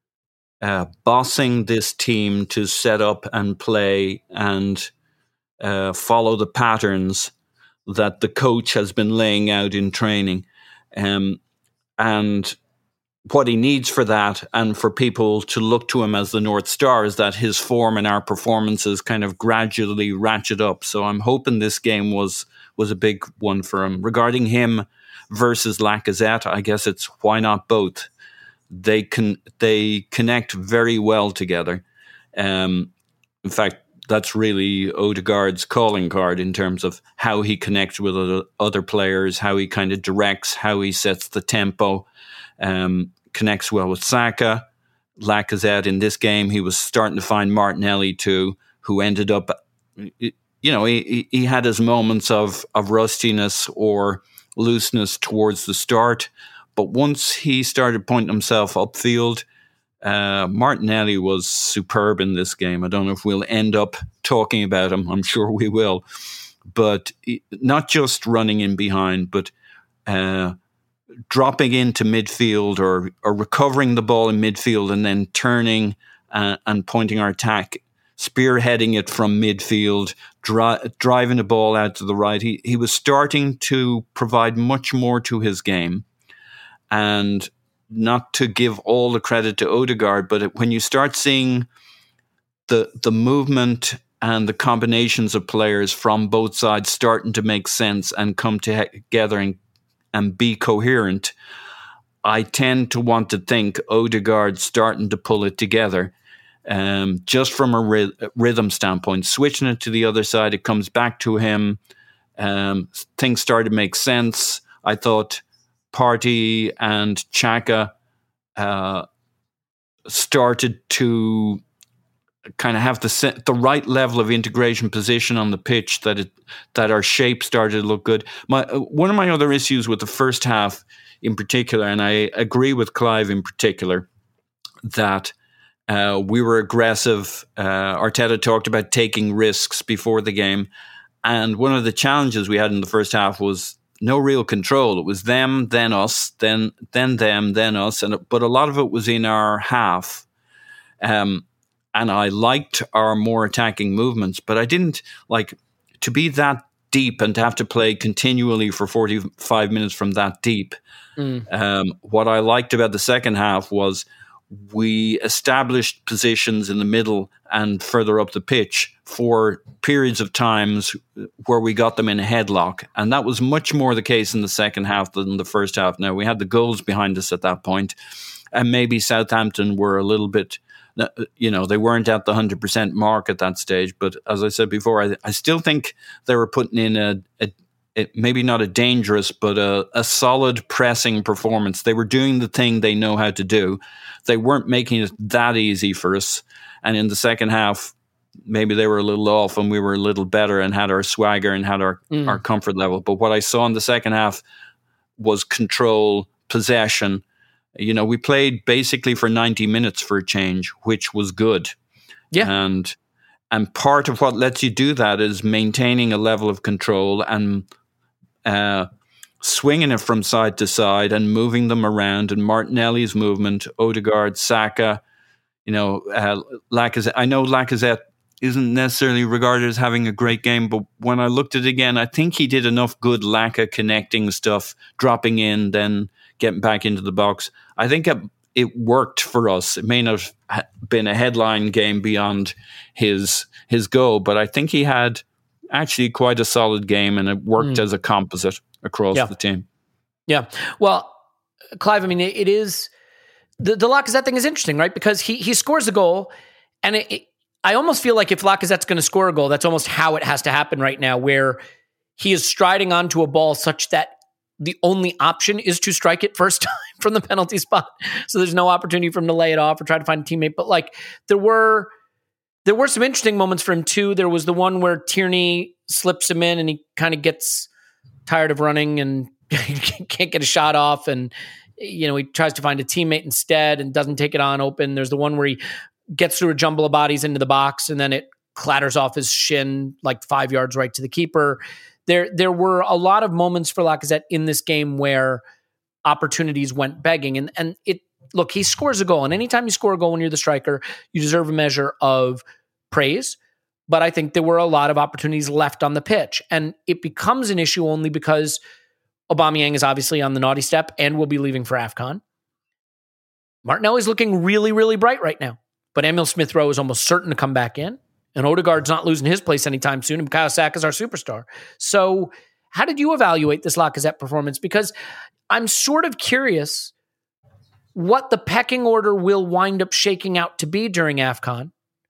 uh, bossing this team to set up and play and Uh, follow the patterns that the coach has been laying out in training. Um, and what he needs for that, and for people to look to him as the North Star, is that his form and our performances kind of gradually ratchet up. So I'm hoping this game was was a big one for him. Regarding him versus Lacazette, I guess it's why not both? They can they connect very well together. Um, in fact, that's really Odegaard's calling card in terms of how he connects with other, other players, how he kind of directs, how he sets the tempo, um, connects well with Saka. Lacazette in this game, he was starting to find Martinelli too, who ended up, you know, he, he had his moments of, of rustiness or looseness towards the start. But once he started pointing himself upfield, Uh, Martinelli was superb in this game. I don't know if we'll end up talking about him. I'm sure we will. But not just running in behind, but uh, dropping into midfield or, or recovering the ball in midfield and then turning uh, and pointing our attack, spearheading it from midfield, dri- driving the ball out to the right. He, he was starting to provide much more to his game. And not to give all the credit to Odegaard, but when you start seeing the the movement and the combinations of players from both sides starting to make sense and come together and, and be coherent, I tend to want to think Odegaard's starting to pull it together. Um, just from a ry- rhythm standpoint, switching it to the other side, it comes back to him. Um, things started to make sense. I thought Partey and Xhaka uh, started to kind of have the the right level of integration position on the pitch, that it that our shape started to look good. My uh, one of my other issues with the first half in particular, and I agree with Clive in particular, that uh, we were aggressive. Uh, Arteta talked about taking risks before the game, and one of the challenges we had in the first half was no real control. It was them, then us, then then them, then us, and but a lot of it was in our half. Um, and I liked our more attacking movements, but I didn't like to be that deep and to have to play continually for forty-five minutes from that deep. Mm. Um, what I liked about the second half was we established positions in the middle and further up the pitch for periods of times where we got them in a headlock. And that was much more the case in the second half than the first half. Now, we had the goals behind us at that point, and maybe Southampton were a little bit, you know, they weren't at the one hundred percent mark at that stage. But as I said before, I, I still think they were putting in a, a, it, maybe not a dangerous, but a, a solid pressing performance. They were doing the thing they know how to do. They weren't making it that easy for us. And in the second half, maybe they were a little off and we were a little better and had our swagger and had our, mm. our comfort level. But what I saw in the second half was control, possession. You know, we played basically for ninety minutes for a change, which was good. Yeah. And and part of what lets you do that is maintaining a level of control and uh, swinging it from side to side and moving them around. And Martinelli's movement, Odegaard, Saka, you know, uh, Lacazette. I know Lacazette isn't necessarily regarded as having a great game, but when I looked at it again, I think he did enough good Laka connecting stuff, dropping in, then getting back into the box. I think it, it worked for us. It may not have been a headline game beyond his his goal, but I think he had actually quite a solid game, and it worked mm. as a composite across yeah. the team. Yeah. Well, Clive, I mean, it, it is the, the Lacazette thing is interesting, right? Because he he scores a goal, and it, it, I almost feel like if Lacazette's going to score a goal, that's almost how it has to happen right now, where he is striding onto a ball such that the only option is to strike it first time from the penalty spot. So there's no opportunity for him to lay it off or try to find a teammate. But like there were, there were some interesting moments for him too. There was the one where Tierney slips him in and he kind of gets tired of running and can't get a shot off. And, you know, he tries to find a teammate instead and doesn't take it on open. There's the one where he gets through a jumble of bodies into the box and then it clatters off his shin like five yards right to the keeper. There, there were a lot of moments for Lacazette in this game where opportunities went begging. And, and it, look, he scores a goal. And anytime you score a goal when you're the striker, you deserve a measure of praise. But I think there were a lot of opportunities left on the pitch. And it becomes an issue only because Aubameyang is obviously on the naughty step and will be leaving for AFCON. Martinelli's looking really, really bright right now. But Emil Smith-Rowe is almost certain to come back in. And Odegaard's not losing his place anytime soon. And Bukayo Saka is our superstar. So how did you evaluate this Lacazette performance? Because I'm sort of curious what the pecking order will wind up shaking out to be during AFCON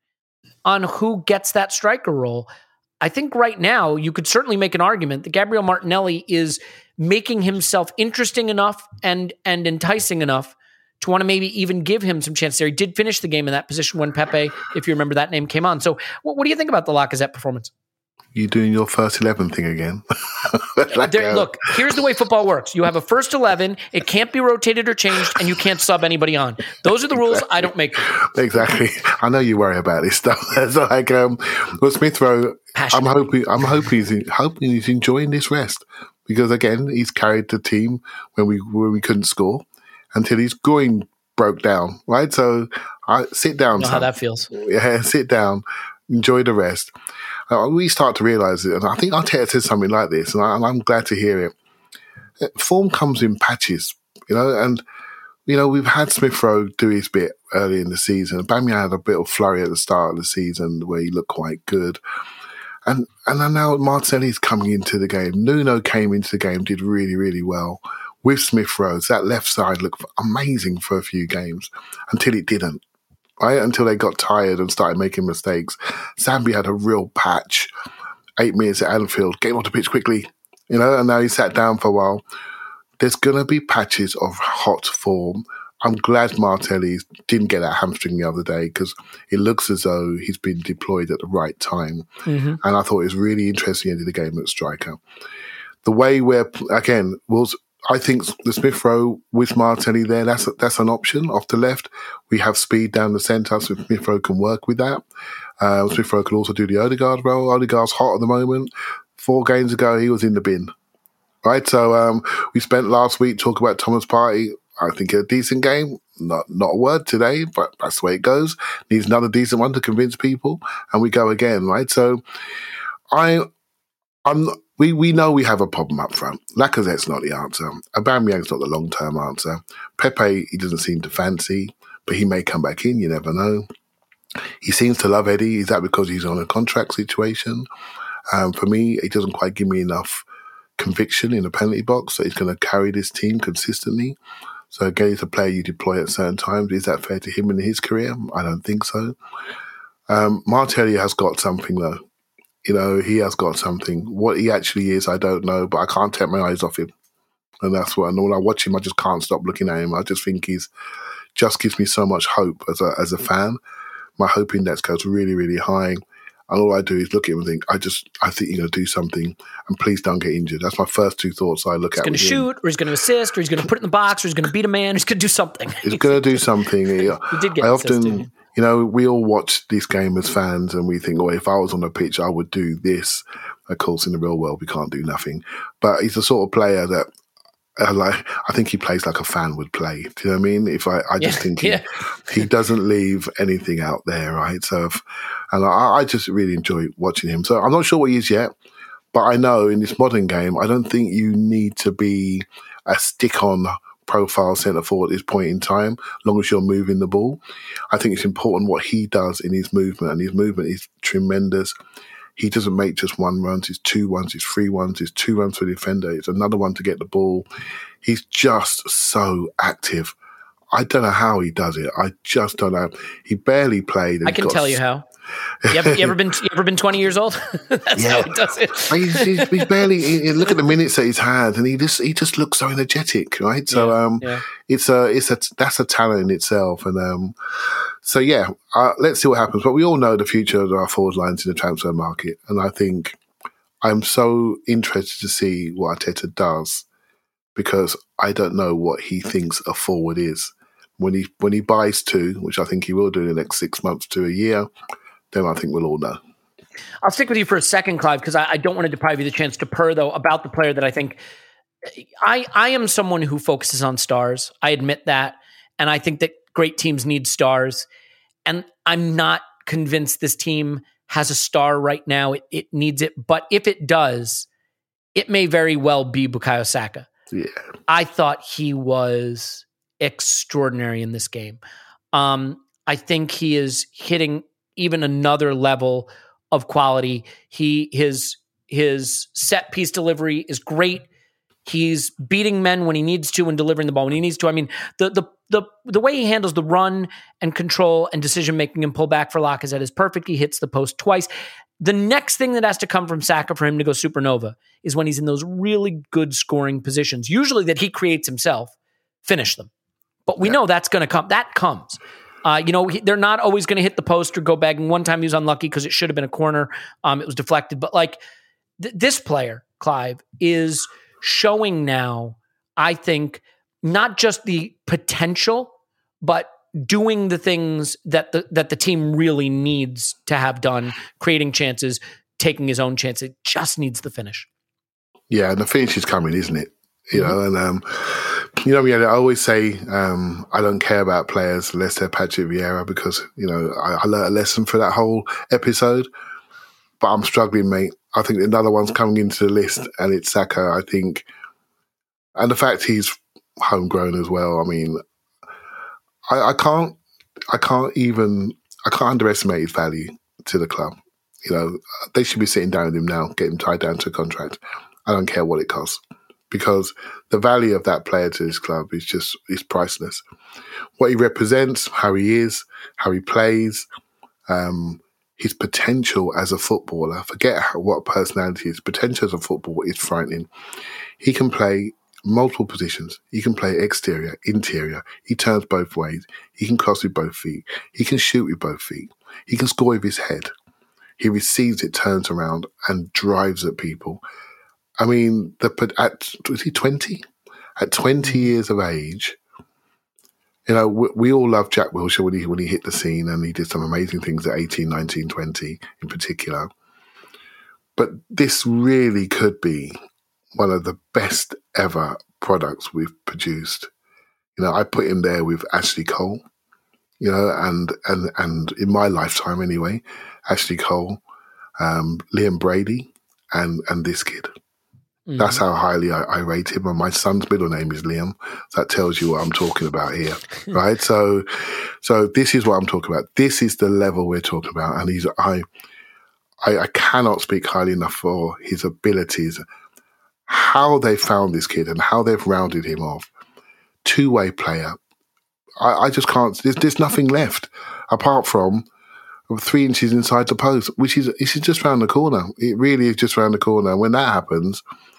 on who gets that striker role. I think right now you could certainly make an argument that Gabriel Martinelli is making himself interesting enough and, and enticing enough to want to maybe even give him some chance there. He did finish the game in that position when Pepe, if you remember that name, came on. So what, what do you think about the Lacazette performance? You doing your first eleven thing again? like, there, look, here's the way football works. You have a first eleven. It can't be rotated or changed, and you can't sub anybody on. Those are the rules. Exactly. I don't make them. Exactly. I know you worry about this stuff. So like, um, well, Smith-Rowe, I'm hoping, I'm hoping he's, hoping he's enjoying this rest because again, he's carried the team when we when we couldn't score until his groin broke down. Right. So I sit down. I know son. how that feels. Yeah, sit down. Enjoy the rest. Uh, we start to realise it, and I think Arteta said something like this, and, I, and I'm glad to hear it. Form comes in patches, you know, and you know we've had Smith-Rowe do his bit early in the season. Aubameyang had a bit of flurry at the start of the season where he looked quite good, and and now Martinelli's coming into the game. Nuno came into the game, did really really well with Smith-Rowe. So that left side looked amazing for a few games until it didn't. Right, until they got tired and started making mistakes. Zambi had a real patch. Eight minutes at Anfield, get him off the pitch quickly, you know, and now he sat down for a while. There's going to be patches of hot form. I'm glad Martinelli didn't get that hamstring the other day because it looks as though he's been deployed at the right time. Mm-hmm. And I thought it was really interesting into the game at striker. The way we're, again, was I think the Smith-Rowe with Martinelli there, that's a, that's an option off the left. We have speed down the centre, so Smith-Rowe can work with that. Uh, Smith-Rowe can also do the Odegaard role. Odegaard's hot at the moment. Four games ago, he was in the bin. Right, so um, we spent last week talking about Thomas Partey. I think a decent game. Not not a word today, but that's the way it goes. Needs another decent one to convince people, and we go again, right? So I, I'm... We we know we have a problem up front. Lacazette's not the answer. Aubameyang's not the long-term answer. Pepe, he doesn't seem to fancy, but he may come back in. You never know. He seems to love Eddie. Is that because he's on a contract situation? Um, for me, he doesn't quite give me enough conviction in the penalty box that he's going to carry this team consistently. So again, he's a player you deploy at certain times. Is that fair to him in his career? I don't think so. Um, Martinelli has got something, though. You know, he has got something. What he actually is, I don't know, but I can't take my eyes off him. And that's what, and when I watch him, I just can't stop looking at him. I just think he's just gives me so much hope as a as a fan. My hope index goes really, really high. And all I do is look at him and think, I just, I think you're going to do something, and please don't get injured. That's my first two thoughts I look he's at. He's going to shoot, or he's going to assist, or he's going to put it in the box, or he's going to beat a man, or he's going to do something. He's going to do something. he, he did get I often, too. You know, we all watch this game as fans, and we think, oh, if I was on the pitch, I would do this. Of course, in the real world, we can't do nothing. But he's the sort of player that, uh, like, I think he plays like a fan would play. Do you know what I mean? If I, I just yeah, think he, yeah. he doesn't leave anything out there, right? So, if, and I, I just really enjoy watching him. So I'm not sure what he is yet, but I know in this modern game, I don't think you need to be a stick-on profile centre forward at this point in time, as long as you're moving the ball. I think it's important what he does in his movement, and his movement is tremendous. He doesn't make just one runs, it's two ones, it's three ones, it's two runs for the defender, it's another one to get the ball. He's just so active. I don't know how he does it. I just don't know. He barely played. I can tell you how. You ever, you ever been you ever been twenty years old? That's yeah. how he does it. he's, he's, he's barely. He, look at the minutes that he's had, and he just he just looks so energetic, right? So yeah, um, yeah. it's a it's a that's a talent in itself, and um, so yeah, uh, let's see what happens. But we all know the future of our forward lines in the transfer market, and I think I'm so interested to see what Arteta does, because I don't know what he thinks a forward is when he when he buys two, which I think he will do in the next six months to a year. Then I think we'll all know. I'll stick with you for a second, Clive, because I, I don't want to deprive you the chance to purr, though, about the player that I think I, I am someone who focuses on stars. I admit that. And I think that great teams need stars. And I'm not convinced this team has a star right now. It, it needs it. But if it does, it may very well be Bukayo Saka. Yeah. I thought he was extraordinary in this game. Um, I think he is hitting even another level of quality. He his his set piece delivery is great. He's beating men when he needs to and delivering the ball when he needs to. I mean, the the the the way he handles the run and control and decision making and pull back for Lacazette is perfect. He hits the post twice. The next thing that has to come from Saka for him to go supernova is when he's in those really good scoring positions, usually that he creates himself, finish them. But we yeah. know that's going to come. That comes. Uh, you know, he, they're not always going to hit the post or go begging. One time he was unlucky because it should have been a corner. Um, it was deflected. But like th- this player, Clive, is showing now, I think, not just the potential, but doing the things that the that the team really needs to have done, creating chances, taking his own chance. It just needs the finish. Yeah, and the finish is coming, isn't it? You know, and um, you know, yeah, I always say um, I don't care about players unless they're Patrick Vieira, because you know I, I learned a lesson for that whole episode. But I'm struggling, mate. I think another one's coming into the list, and it's Saka. I think, and the fact he's homegrown as well. I mean, I, I can't, I can't even, I can't underestimate his value to the club. You know, they should be sitting down with him now, get him tied down to a contract. I don't care what it costs, because the value of that player to his club is just is priceless. What he represents, how he is, how he plays, um, his potential as a footballer. Forget how, what personality his potential as a footballer is frightening. He can play multiple positions. He can play exterior, interior. He turns both ways. He can cross with both feet. He can shoot with both feet. He can score with his head. He receives it, turns around, and drives at people. I mean, the at was he twenty? At twenty years of age, you know, we, we all love Jack Wilshere when he when he hit the scene, and he did some amazing things at eighteen, nineteen, twenty in particular. But this really could be one of the best ever products we've produced. You know, I put him there with Ashley Cole, you know, and and and in my lifetime anyway, Ashley Cole, um, Liam Brady, and and this kid. Mm-hmm. That's how highly I, I rate him. And my son's middle name is Liam. That tells you what I'm talking about here, right? So, so this is what I'm talking about. This is the level we're talking about. And he's, I, I, I cannot speak highly enough for his abilities, how they found this kid and how they've rounded him off. Two-way player. I, I just can't, there's, there's nothing left apart from three inches inside the post, which is it's just round the corner. It really is just round the corner. When that happens,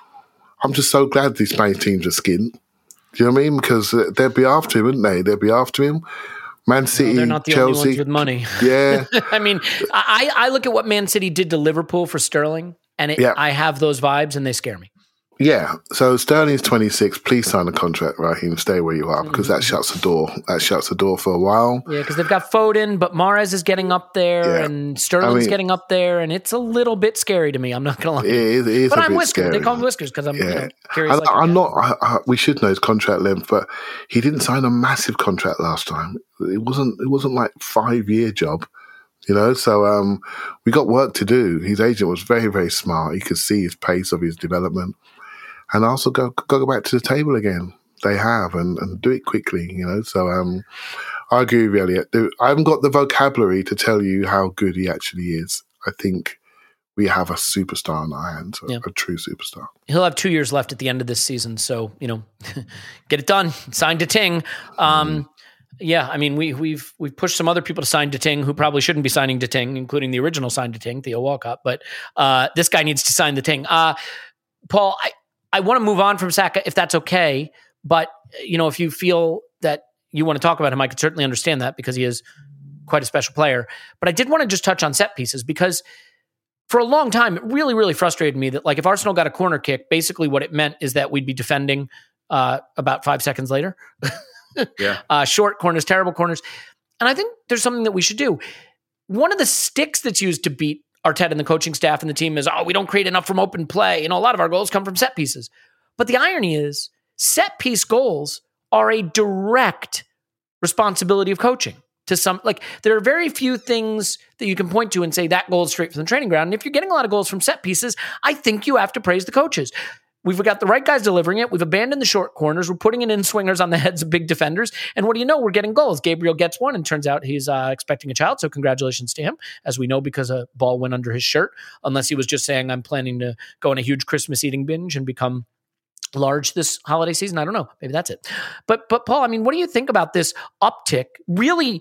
I'm just so glad these Spanish teams are skint. Do you know what I mean? Because they'd be after him, wouldn't they? They'd be after him. Man City, no, they're not the Chelsea. only ones with money. Yeah. I mean, I, I look at what Man City did to Liverpool for Sterling, and it, yeah. I have those vibes, and they scare me. Yeah. So Sterling's twenty-six. Please sign a contract, Raheem. Stay where you are, because mm-hmm. that shuts the door. That shuts the door for a while. Yeah, because they've got Foden, but Mahrez is getting up there, yeah. and Sterling's I mean, getting up there, and it's a little bit scary to me. I'm not going to lie. It is, it is but a I'm bit Whiskers. scary. They call me Whiskers because I'm yeah. you know, curious. I, like I'm not. I, I, we should know his contract length, but he didn't sign a massive contract last time. It wasn't. It wasn't like five year job. You know, so um, we got work to do. His agent was very, very smart. He could see his pace of his development. And also go go back to the table again. They have, and, and do it quickly, you know. So um, I agree with Elliot. I haven't got the vocabulary to tell you how good he actually is. I think we have a superstar on our hands, a, yeah. a true superstar. He'll have two years left at the end of this season. So, you know, get it done. Sign to Ting. Um, mm. Yeah, I mean, we, we've we've pushed some other people to sign to Ting who probably shouldn't be signing to Ting, including the original sign to Ting, Theo Walcott. But uh, this guy needs to sign the Ting. Uh, Paul, I... I want to move on from Saka if that's okay, but you know, if you feel that you want to talk about him, I could certainly understand that because he is quite a special player. But I did want to just touch on set pieces because for a long time, it really, really frustrated me that like if Arsenal got a corner kick, basically what it meant is that we'd be defending uh, about five seconds later. yeah, uh, short corners, terrible corners, and I think there's something that we should do. One of the sticks that's used to beat Arteta and the coaching staff and the team is, oh, we don't create enough from open play. You know, a lot of our goals come from set pieces. But the irony is set piece goals are a direct responsibility of coaching to some, like there are very few things that you can point to and say that goal is straight from the training ground. And if you're getting a lot of goals from set pieces, I think you have to praise the coaches. We've got the right guys delivering it. We've abandoned the short corners. We're putting it in swingers on the heads of big defenders. And what do you know? We're getting goals. Gabriel gets one, and turns out he's uh, expecting a child. So congratulations to him, as we know, because a ball went under his shirt. Unless he was just saying, I'm planning to go on a huge Christmas eating binge and become large this holiday season. I don't know. Maybe that's it. But, but Paul, I mean, what do you think about this uptick? Really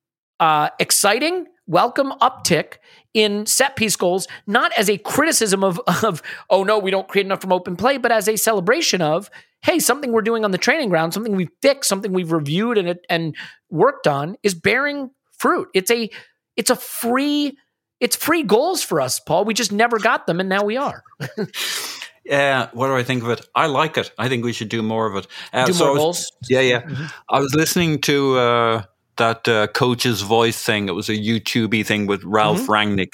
uh, exciting, welcome uptick in set piece goals, not as a criticism of, of, oh no, we don't create enough from open play, but as a celebration of, hey, something we're doing on the training ground, something we've fixed, something we've reviewed and and worked on is bearing fruit. It's a it's a free it's free goals for us, Paul. We just never got them, and now we are. Yeah, what do I think of it? I like it. I think we should do more of it. Uh, do so more was, goals? Yeah, yeah. Mm-hmm. I was listening to uh, that uh, Coach's Voice thing. It was a YouTube-y thing with Ralph mm-hmm. Rangnick.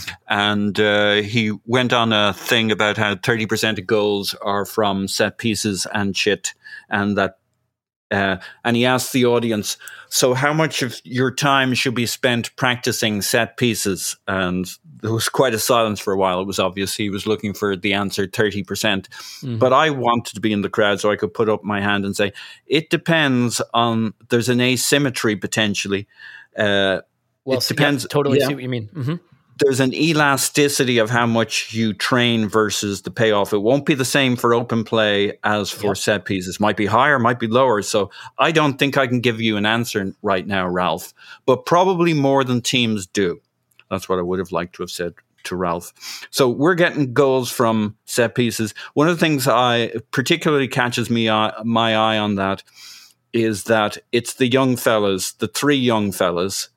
And uh, he went on a thing about how thirty percent of goals are from set pieces and shit. And that, uh, and he asked the audience, so how much of your time should be spent practicing set pieces? And there was quite a silence for a while. It was obvious he was looking for the answer thirty percent. Mm-hmm. But I wanted to be in the crowd so I could put up my hand and say, it depends on, there's an asymmetry potentially. Uh, well, it depends. Yeah, totally yeah. see what you mean. Mm-hmm. There's an elasticity of how much you train versus the payoff. It won't be the same for open play as for yep. set pieces. Might be higher, might be lower. So I don't think I can give you an answer right now, Ralph, but probably more than teams do. That's what I would have liked to have said to Ralph. So we're getting goals from set pieces. One of the things I particularly catches me uh, my eye on that is that it's the young fellas, the three young fellas,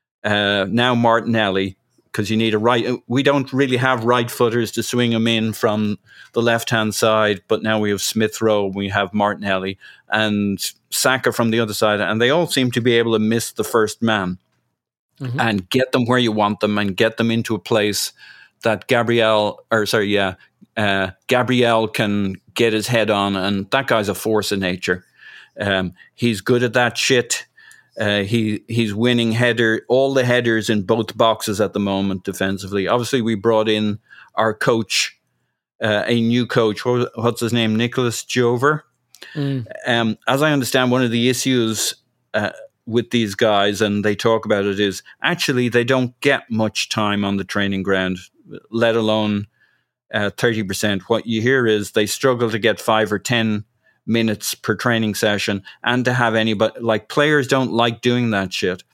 uh, now Martinelli, because you need a right. We don't really have right footers to swing them in from the left hand side, but now we have Smith Rowe, we have Martinelli, and Saka from the other side, and they all seem to be able to miss the first man mm-hmm. and get them where you want them, and get them into a place that Gabriel, or sorry, yeah, uh, Gabriel can get his head on, and that guy's a force of nature. Um, he's good at that shit. Uh, he he's winning header all the headers in both boxes at the moment defensively. Obviously, we brought in our coach, uh, a new coach. What, what's his name? Nicholas Jover. Mm. Um, as I understand, one of the issues uh, with these guys, and they talk about it, is actually they don't get much time on the training ground, let alone uh, thirty percent. What you hear is they struggle to get five or ten minutes per training session, and to have anybody, like, players don't like doing that shit.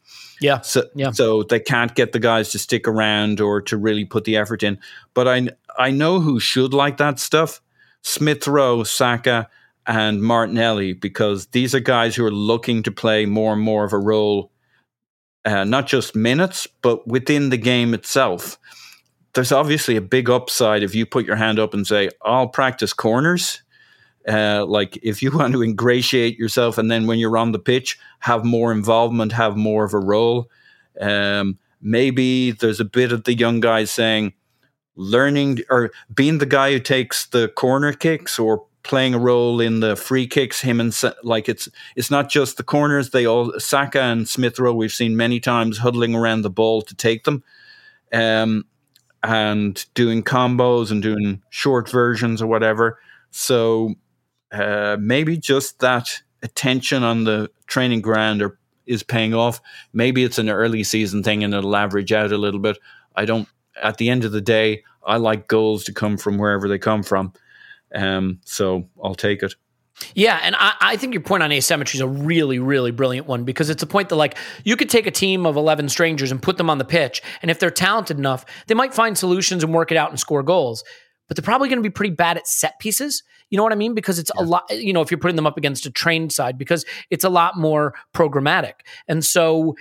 Yeah. So, yeah. so they can't get the guys to stick around or to really put the effort in. But I, I know who should like that stuff. Smith Rowe, Saka, and Martinelli, because these are guys who are looking to play more and more of a role, uh, not just minutes, but within the game itself. There's obviously a big upside if you put your hand up and say, I'll practice corners. Uh, like if you want to ingratiate yourself and then when you're on the pitch, have more involvement, have more of a role. Um, maybe there's a bit of the young guys saying, learning or being the guy who takes the corner kicks or playing a role in the free kicks, him and like it's it's not just the corners. They all Saka and Smith Rowe we've seen many times huddling around the ball to take them, um, and doing combos and doing short versions or whatever. So uh, maybe just that attention on the training ground or is paying off. Maybe it's an early season thing and it'll average out a little bit. I don't. At the end of the day, I like goals to come from wherever they come from. Um, so I'll take it. Yeah, and I, I think your point on asymmetry is a really, really brilliant one, because it's a point that, like, you could take a team of eleven strangers and put them on the pitch, and if they're talented enough, they might find solutions and work it out and score goals. But they're probably going to be pretty bad at set pieces. You know what I mean? Because it's yeah. a lot, you know, if you're putting them up against a trained side, because it's a lot more programmatic. And so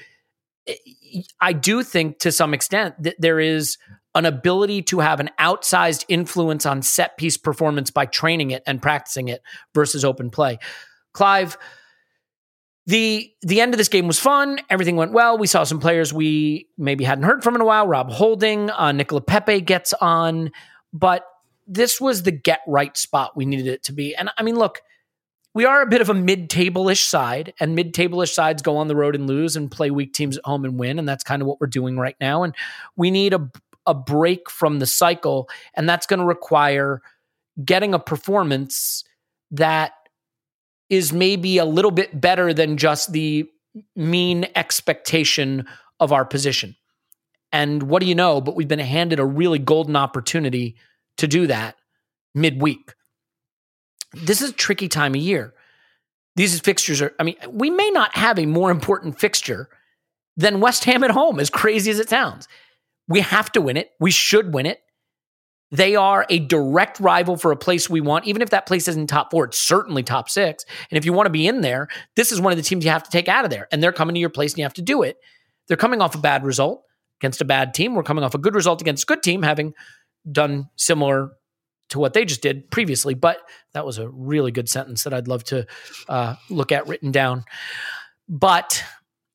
I do think to some extent that there is an ability to have an outsized influence on set piece performance by training it and practicing it versus open play. Clive, the the end of this game was fun. Everything went well. We saw some players we maybe hadn't heard from in a while. Rob Holding, uh, Nicola Pepe gets on. But this was the get right spot we needed it to be. And I mean, look, we are a bit of a mid-table-ish side, and mid-table-ish sides go on the road and lose and play weak teams at home and win, and that's kind of what we're doing right now. And we need a, a break from the cycle, and that's going to require getting a performance that is maybe a little bit better than just the mean expectation of our position. And what do you know, but we've been handed a really golden opportunity to do that midweek. This is a tricky time of year. These fixtures are, I mean, we may not have a more important fixture than West Ham at home, as crazy as it sounds. We have to win it. We should win it. They are a direct rival for a place we want. Even if that place isn't top four, it's certainly top six. And if you want to be in there, this is one of the teams you have to take out of there. And they're coming to your place and you have to do it. They're coming off a bad result against a bad team. We're coming off a good result against a good team, having done similar to what they just did previously. But that was a really good sentence that I'd love to uh, look at written down. But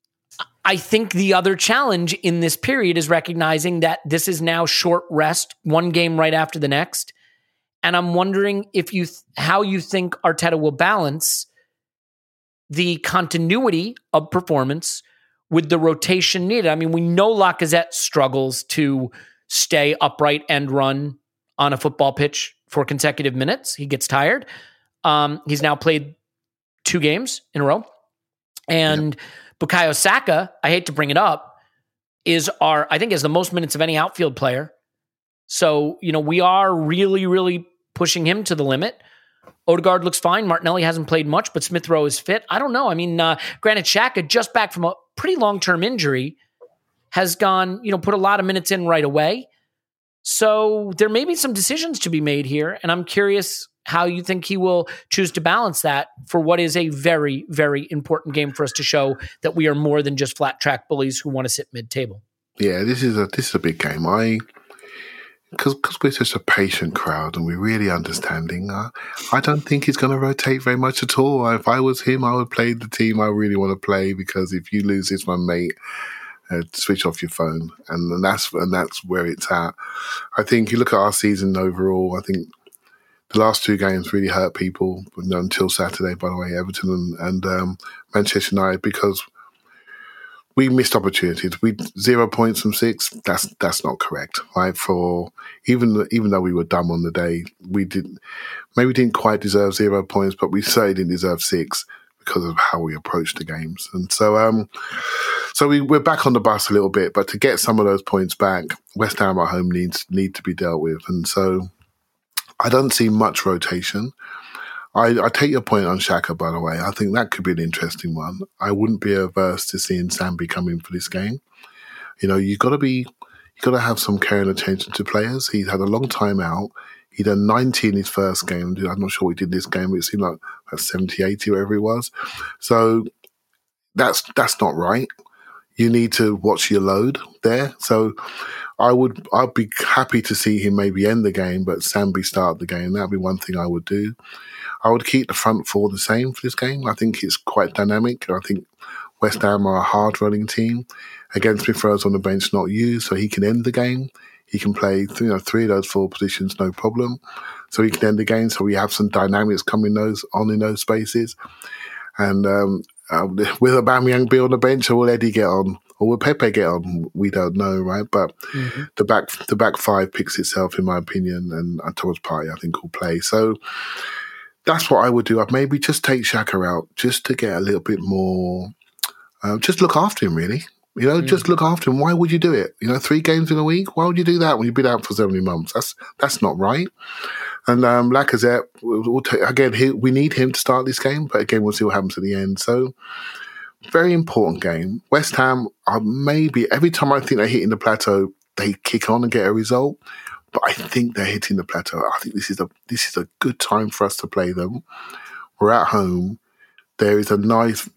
I think the other challenge in this period is recognizing that this is now short rest, one game right after the next. And I'm wondering if you, th- how you think Arteta will balance the continuity of performance with the rotation needed. I mean, we know Lacazette struggles to stay upright and run on a football pitch for consecutive minutes. He gets tired. Um, he's now played two games in a row. And yep. Bukayo Saka, I hate to bring it up, is our, I think, is the most minutes of any outfield player. So, you know, we are really, really pushing him to the limit. Odegaard looks fine. Martinelli hasn't played much, but Smith Rowe is fit. I don't know. I mean, uh, granted, Xhaka, just back from a pretty long-term injury, has gone, you know, put a lot of minutes in right away. So there may be some decisions to be made here, and I'm curious how you think he will choose to balance that for what is a very, very important game for us to show that we are more than just flat track bullies who want to sit mid-table. Yeah, this is a this is a big game. I because because we're such a patient crowd and we're really understanding. Uh, I don't think he's going to rotate very much at all. If I was him, I would play the team I really want to play, because if you lose this one, mate, Uh, switch off your phone, and, and that's and that's where it's at. I think you look at our season overall. I think the last two games really hurt people until Saturday. By the way, Everton and, and um, Manchester United, because we missed opportunities. We zero points from six. That's that's not correct, right? For even even though we were dumb on the day, we didn't maybe didn't quite deserve zero points, but we certainly didn't deserve six because of how we approached the games. And so, um, so we, we're back on the bus a little bit. But to get some of those points back, West Ham at home needs need to be dealt with. And so, I don't see much rotation. I, I take your point on Xhaka, by the way. I think that could be an interesting one. I wouldn't be averse to seeing Sambi come in for this game. You know, you've got to be, you've got to have some care and attention to players. He's had a long time out. He done ninety in his first game. I'm not sure what he did this game, but it seemed like about seventy, eighty, whatever it was. So that's that's not right. You need to watch your load there. So I would, I'd be happy to see him maybe end the game, but Sambi start the game. That'd be one thing I would do. I would keep the front four the same for this game. I think it's quite dynamic. I think West Ham are a hard-running team. Again, Smith Rowe's on the bench, not used, so he can end the game. He can play you know, three of those four positions, no problem. So he can end the game. So we have some dynamics coming those on in those spaces. And um, uh, will Aubameyang be on the bench, or will Eddie get on, or will Pepe get on? We don't know, right? But mm-hmm. the back the back five picks itself, in my opinion, and uh, Thomas Partey, I think, will play. So that's what I would do. I'd maybe just take Xhaka out just to get a little bit more. Uh, just look after him, really. You know, mm. just look after him. Why would you do it? You know, three games in a week? Why would you do that when you've been out for so many months? That's that's not right. And um, Lacazette, we'll, we'll take, again, he, we need him to start this game, but again, we'll see what happens at the end. So, very important game. West Ham are maybe, every time I think they're hitting the plateau, they kick on and get a result. But I think they're hitting the plateau. I think this is a this is a good time for us to play them. We're at home. There is a nice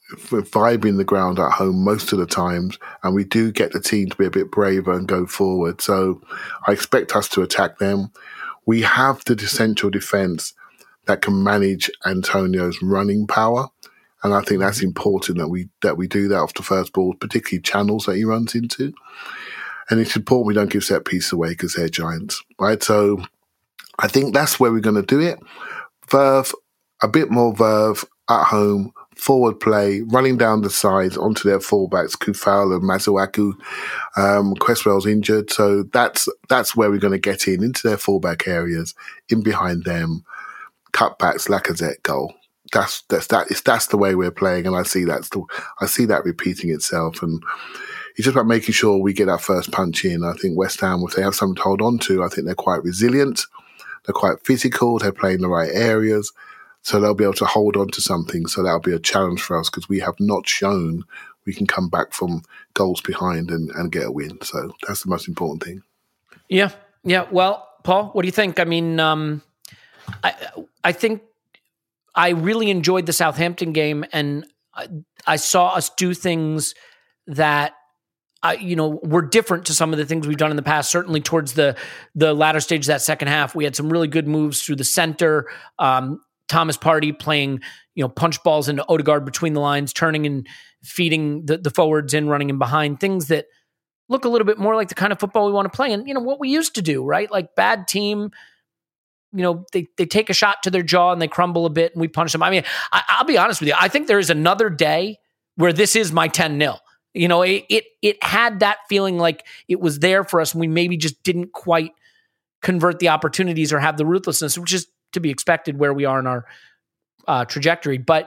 vibe in the ground at home most of the times, and we do get the team to be a bit braver and go forward. So I expect us to attack them. We have the central defence that can manage Antonio's running power, and I think that's important that we that we do that off the first ball, particularly channels that he runs into. And it's important we don't give set pieces away because they're giants, right? So I think that's where we're going to do it. Verve, a bit more verve at home, forward play, running down the sides onto their fullbacks, Kufal and Masuaku. Um, Cresswell's injured, so that's that's where we're going to get in, into their fullback areas, in behind them, cutbacks, Lacazette goal. That's that's that is that's the way we're playing, and I see that still, I see that repeating itself, and it's just about making sure we get our first punch in. I think West Ham, if they have something to hold on to, I think they're quite resilient, they're quite physical, they're playing the right areas. So they'll be able to hold on to something. So that'll be a challenge for us because we have not shown we can come back from goals behind and, and get a win. So that's the most important thing. Yeah. Yeah. Well, Paul, what do you think? I mean, um, I I think I really enjoyed the Southampton game, and I, I saw us do things that I, you know, were different to some of the things we've done in the past. Certainly towards the the latter stage of that second half, we had some really good moves through the center. Um, Thomas Partey playing, you know, punch balls into Odegaard between the lines, turning and feeding the, the forwards in, running in behind, things that look a little bit more like the kind of football we want to play. And, you know, what we used to do, right? Like bad team, you know, they, they take a shot to their jaw and they crumble a bit and we punish them. I mean, I, I'll be honest with you. I think there is another day where this is my ten nil. You know, it, it, it had that feeling like it was there for us and we maybe just didn't quite convert the opportunities or have the ruthlessness, which is to be expected where we are in our uh, trajectory. But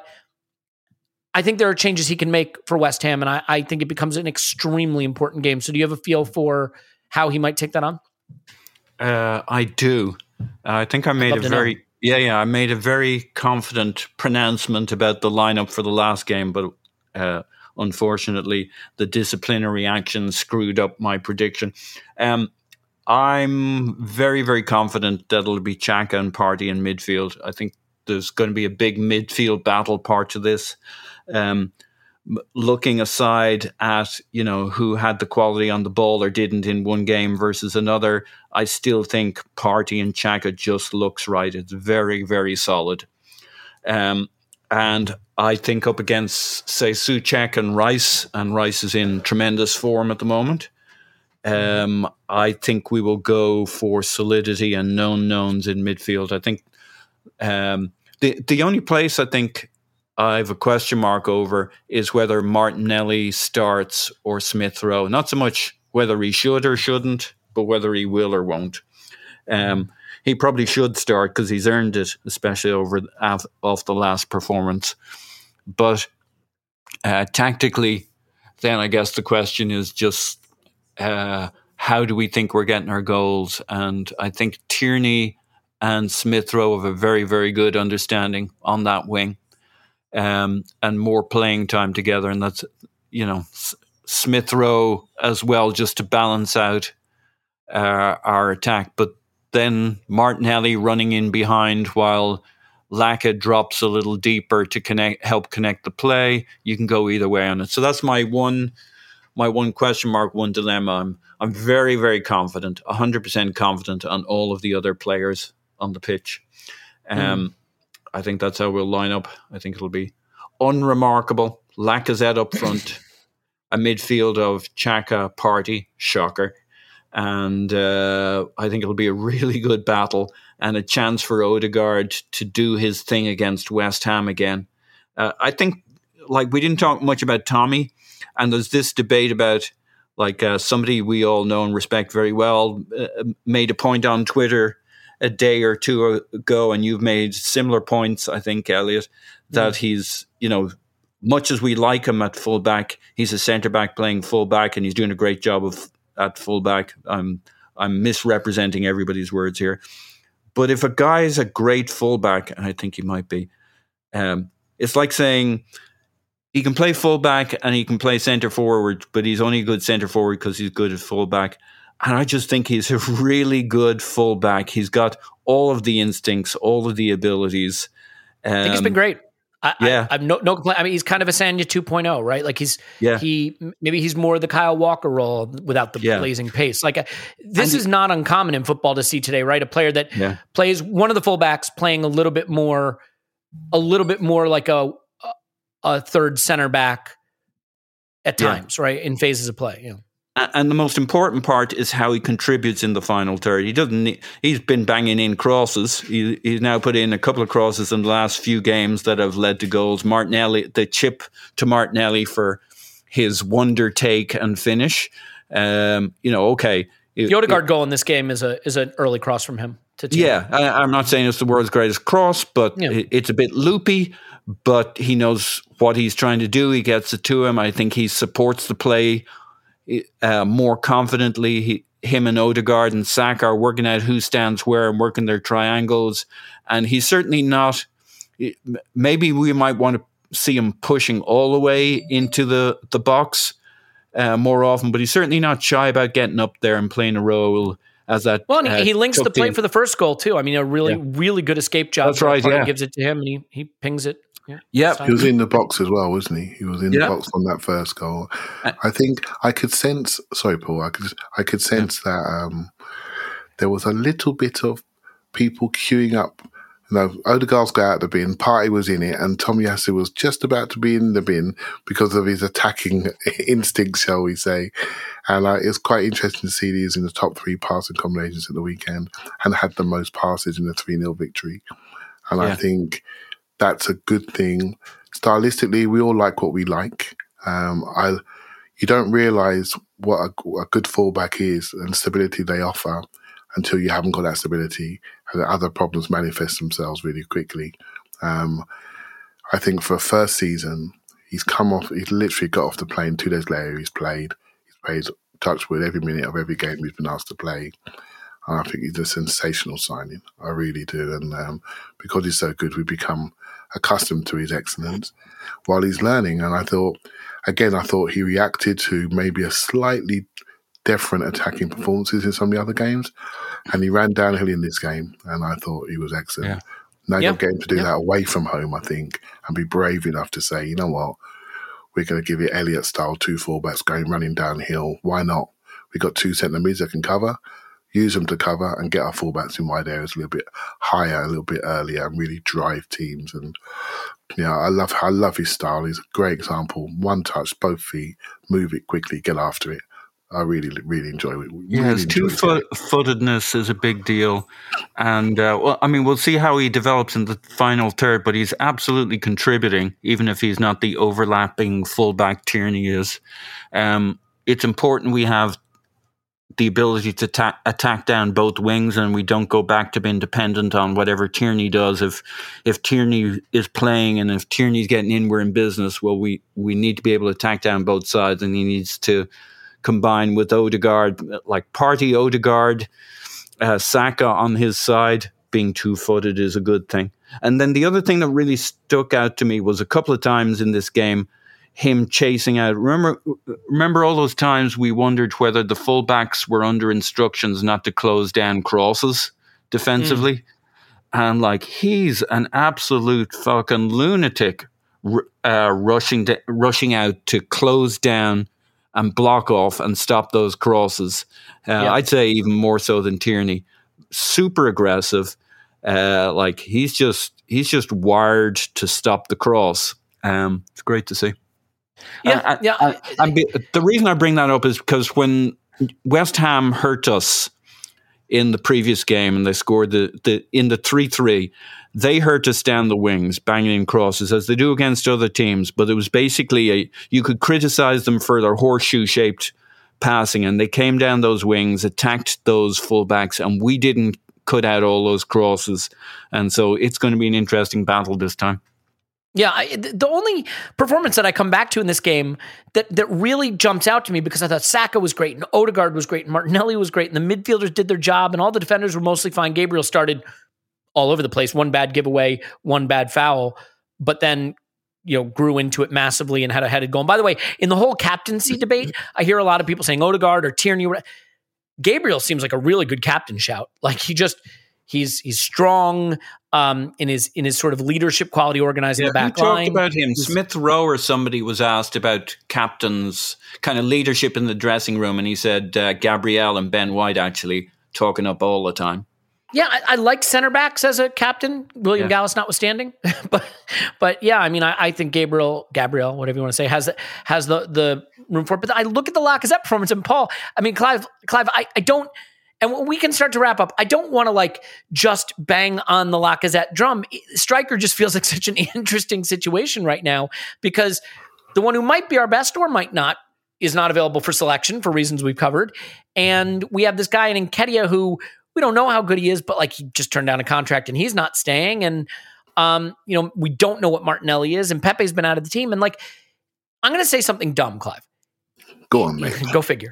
I think there are changes he can make for West Ham, and I, I think it becomes an extremely important game. So do you have a feel for how he might take that on? Uh, I do. Uh, I think I made a very know. yeah yeah I made a very confident pronouncement about the lineup for the last game, but uh, unfortunately the disciplinary action screwed up my prediction. Um, I'm very, very confident that it'll be Xhaka and Partey in midfield. I think there's going to be a big midfield battle part to this. Um, looking aside at, you know, who had the quality on the ball or didn't in one game versus another, I still think Partey and Xhaka just looks right. It's very, very solid. Um, and I think up against, say, Souček and Rice, and Rice is in tremendous form at the moment. Um, I think we will go for solidity and known knowns in midfield. I think um, the the only place I think I have a question mark over is whether Martinelli starts or Smith Rowe. Not so much whether he should or shouldn't, but whether he will or won't. Um, he probably should start because he's earned it, especially over off the last performance. But uh, tactically, then I guess the question is just, Uh, how do we think we're getting our goals? And I think Tierney and Smith Rowe have a very, very good understanding on that wing, um, and more playing time together. And that's, you know, S- Smith Rowe as well, just to balance out uh, our attack. But then Martinelli running in behind while Laka drops a little deeper to connect, help connect the play. You can go either way on it. So that's my one, my one question mark, one dilemma. I'm, I'm very, very confident, one hundred percent confident on all of the other players on the pitch. Um, mm. I think that's how we'll line up. I think it'll be unremarkable. Lacazette up front, a midfield of Xhaka, Partey, shocker. And uh, I think it'll be a really good battle and a chance for Odegaard to do his thing against West Ham again. Uh, I think, like, we didn't talk much about Tommy, and there's this debate about, like, uh, somebody we all know and respect very well uh, made a point on Twitter a day or two ago, and you've made similar points, I think, Elliot, that mm. he's, you know, much as we like him at fullback, he's a centre-back playing fullback, and he's doing a great job of at fullback. I'm I'm misrepresenting everybody's words here. But if a guy is a great fullback, and I think he might be, um, it's like saying he can play fullback and he can play centre forward, but he's only a good centre forward because he's good at fullback. And I just think he's a really good fullback. He's got all of the instincts, all of the abilities. Um, I think he's been great. I, yeah, I, I've no no complaint. I mean, he's kind of a Sanya two point oh, right? Like he's yeah. he maybe he's more the Kyle Walker role without the yeah. blazing pace. Like uh, this and is not uncommon in football to see today, right? A player that yeah. plays one of the fullbacks playing a little bit more, a little bit more like a a third center back at times, yeah. right? In phases of play, yeah. And the most important part is how he contributes in the final third. He doesn't. He's been banging in crosses. He, he's now put in a couple of crosses in the last few games that have led to goals. Martinelli, the chip to Martinelli for his wonder take and finish. Um, you know, okay. The Odegaard it, goal in this game is a is an early cross from him. To yeah, I, I'm not saying it's the world's greatest cross, but yeah. it, it's a bit loopy. But he knows what he's trying to do. He gets it to him. I think he supports the play Uh, more confidently. He, him and Odegaard and Saka are working out who stands where and working their triangles. And he's certainly not, maybe we might want to see him pushing all the way into the, the box uh, more often, but he's certainly not shy about getting up there and playing a role as that. Well, and he, uh, he links the play in. for the first goal too. I mean, a really, yeah. really good escape job. That's right, yeah. Gives it to him and he, he pings it. Yeah, yep. He was in the box as well, wasn't he? He was in yep. the box on that first goal. I think I could sense. Sorry, Paul. I could. I could sense yeah. that um, there was a little bit of people queuing up. You know, Odegaard's got out the bin. Partey was in it, and Tomiyasu was just about to be in the bin because of his attacking instincts, shall we say? And uh, it's quite interesting to see these in the top three passing combinations at the weekend, and had the most passes in the three nil victory. And yeah. I think that's a good thing. Stylistically, we all like what we like. Um, I, you don't realise what a, a good fullback is and stability they offer until you haven't got that stability, and other problems manifest themselves really quickly. Um, I think for a first season, he's come off. He's literally got off the plane two days later. He's played. He's played touchwood every minute of every game he's been asked to play. And I think he's a sensational signing. I really do. And um, because he's so good, we become accustomed to his excellence while he's learning. And I thought, again, I thought he reacted to maybe a slightly different attacking performances in some of the other games. And he ran downhill in this game. And I thought he was excellent. Yeah. Now you're getting to do yeah. that away from home, I think, and be brave enough to say, you know what, we're going to give it Elliott style, two fullbacks going running downhill. Why not? We've got two centre mids that can cover. Use them to cover and get our fullbacks in wide areas a little bit higher, a little bit earlier, and really drive teams. And yeah, I love, I love his style. He's a great example. One touch, both feet, move it quickly, get after it. I really, really enjoy it. Really yeah, his two-footedness is a big deal, and uh, well, I mean, we'll see how he develops in the final third. But he's absolutely contributing, even if he's not the overlapping fullback Tierney is. Um, it's important we have the ability to ta- attack down both wings, and we don't go back to being dependent on whatever Tierney does. If if Tierney is playing and if Tierney's getting in, we're in business. Well, we, we need to be able to attack down both sides, and he needs to combine with Odegaard, like Partey, Odegaard, uh, Saka on his side. being two-footed is a good thing. And then the other thing that really stuck out to me was a couple of times in this game, him chasing out. Remember, remember all those times we wondered whether the fullbacks were under instructions not to close down crosses defensively? Mm. And like, he's an absolute fucking lunatic uh, rushing to, rushing out to close down and block off and stop those crosses. Uh, yeah. I'd say even more so than Tierney. Super aggressive. Uh, like he's just he's just wired to stop the cross. Um, it's great to see. Yeah, uh, yeah. I, I, I, the reason I bring that up is because when West Ham hurt us in the previous game and they scored the, the in the three three, they hurt us down the wings, banging in crosses as they do against other teams. But it was basically a you could criticize them for their horseshoe shaped passing, and they came down those wings, attacked those fullbacks, and we didn't cut out all those crosses. And so it's going to be an interesting battle this time. Yeah, I, the only performance that I come back to in this game that, that really jumps out to me, because I thought Saka was great and Odegaard was great and Martinelli was great and the midfielders did their job and all the defenders were mostly fine. Gabriel started all over the place, one bad giveaway, one bad foul, but then you know grew into it massively and had a headed goal. And by the way, in the whole captaincy debate, I hear a lot of people saying Odegaard or Tierney. Gabriel seems like a really good captain shout. Like he just he's he's strong um, in his in his sort of leadership quality, organizing yeah, the back who line. Talked about him. Smith Rowe or somebody was asked about captains' kind of leadership in the dressing room, and he said uh, Gabriel and Ben White actually talking up all the time. Yeah, I, I like center backs as a captain, William yeah. Gallas notwithstanding. but but yeah, I mean, I, I think Gabriel, Gabriel, whatever you want to say, has has the the room for it. But I look at the Lacazette performance, and Paul, I mean, Clive, Clive, I, I don't, and we can start to wrap up. I don't want to like just bang on the Lacazette drum. Striker just feels like such an interesting situation right now, because the one who might be our best or might not is not available for selection for reasons we've covered. And we have this guy in Nketiah who, we don't know how good he is, but like he just turned down a contract and he's not staying. And, um, you know, we don't know what Martinelli is, and Pepe's been out of the team. And like, I'm going to say something dumb, Clive. Go on, mate. Go figure.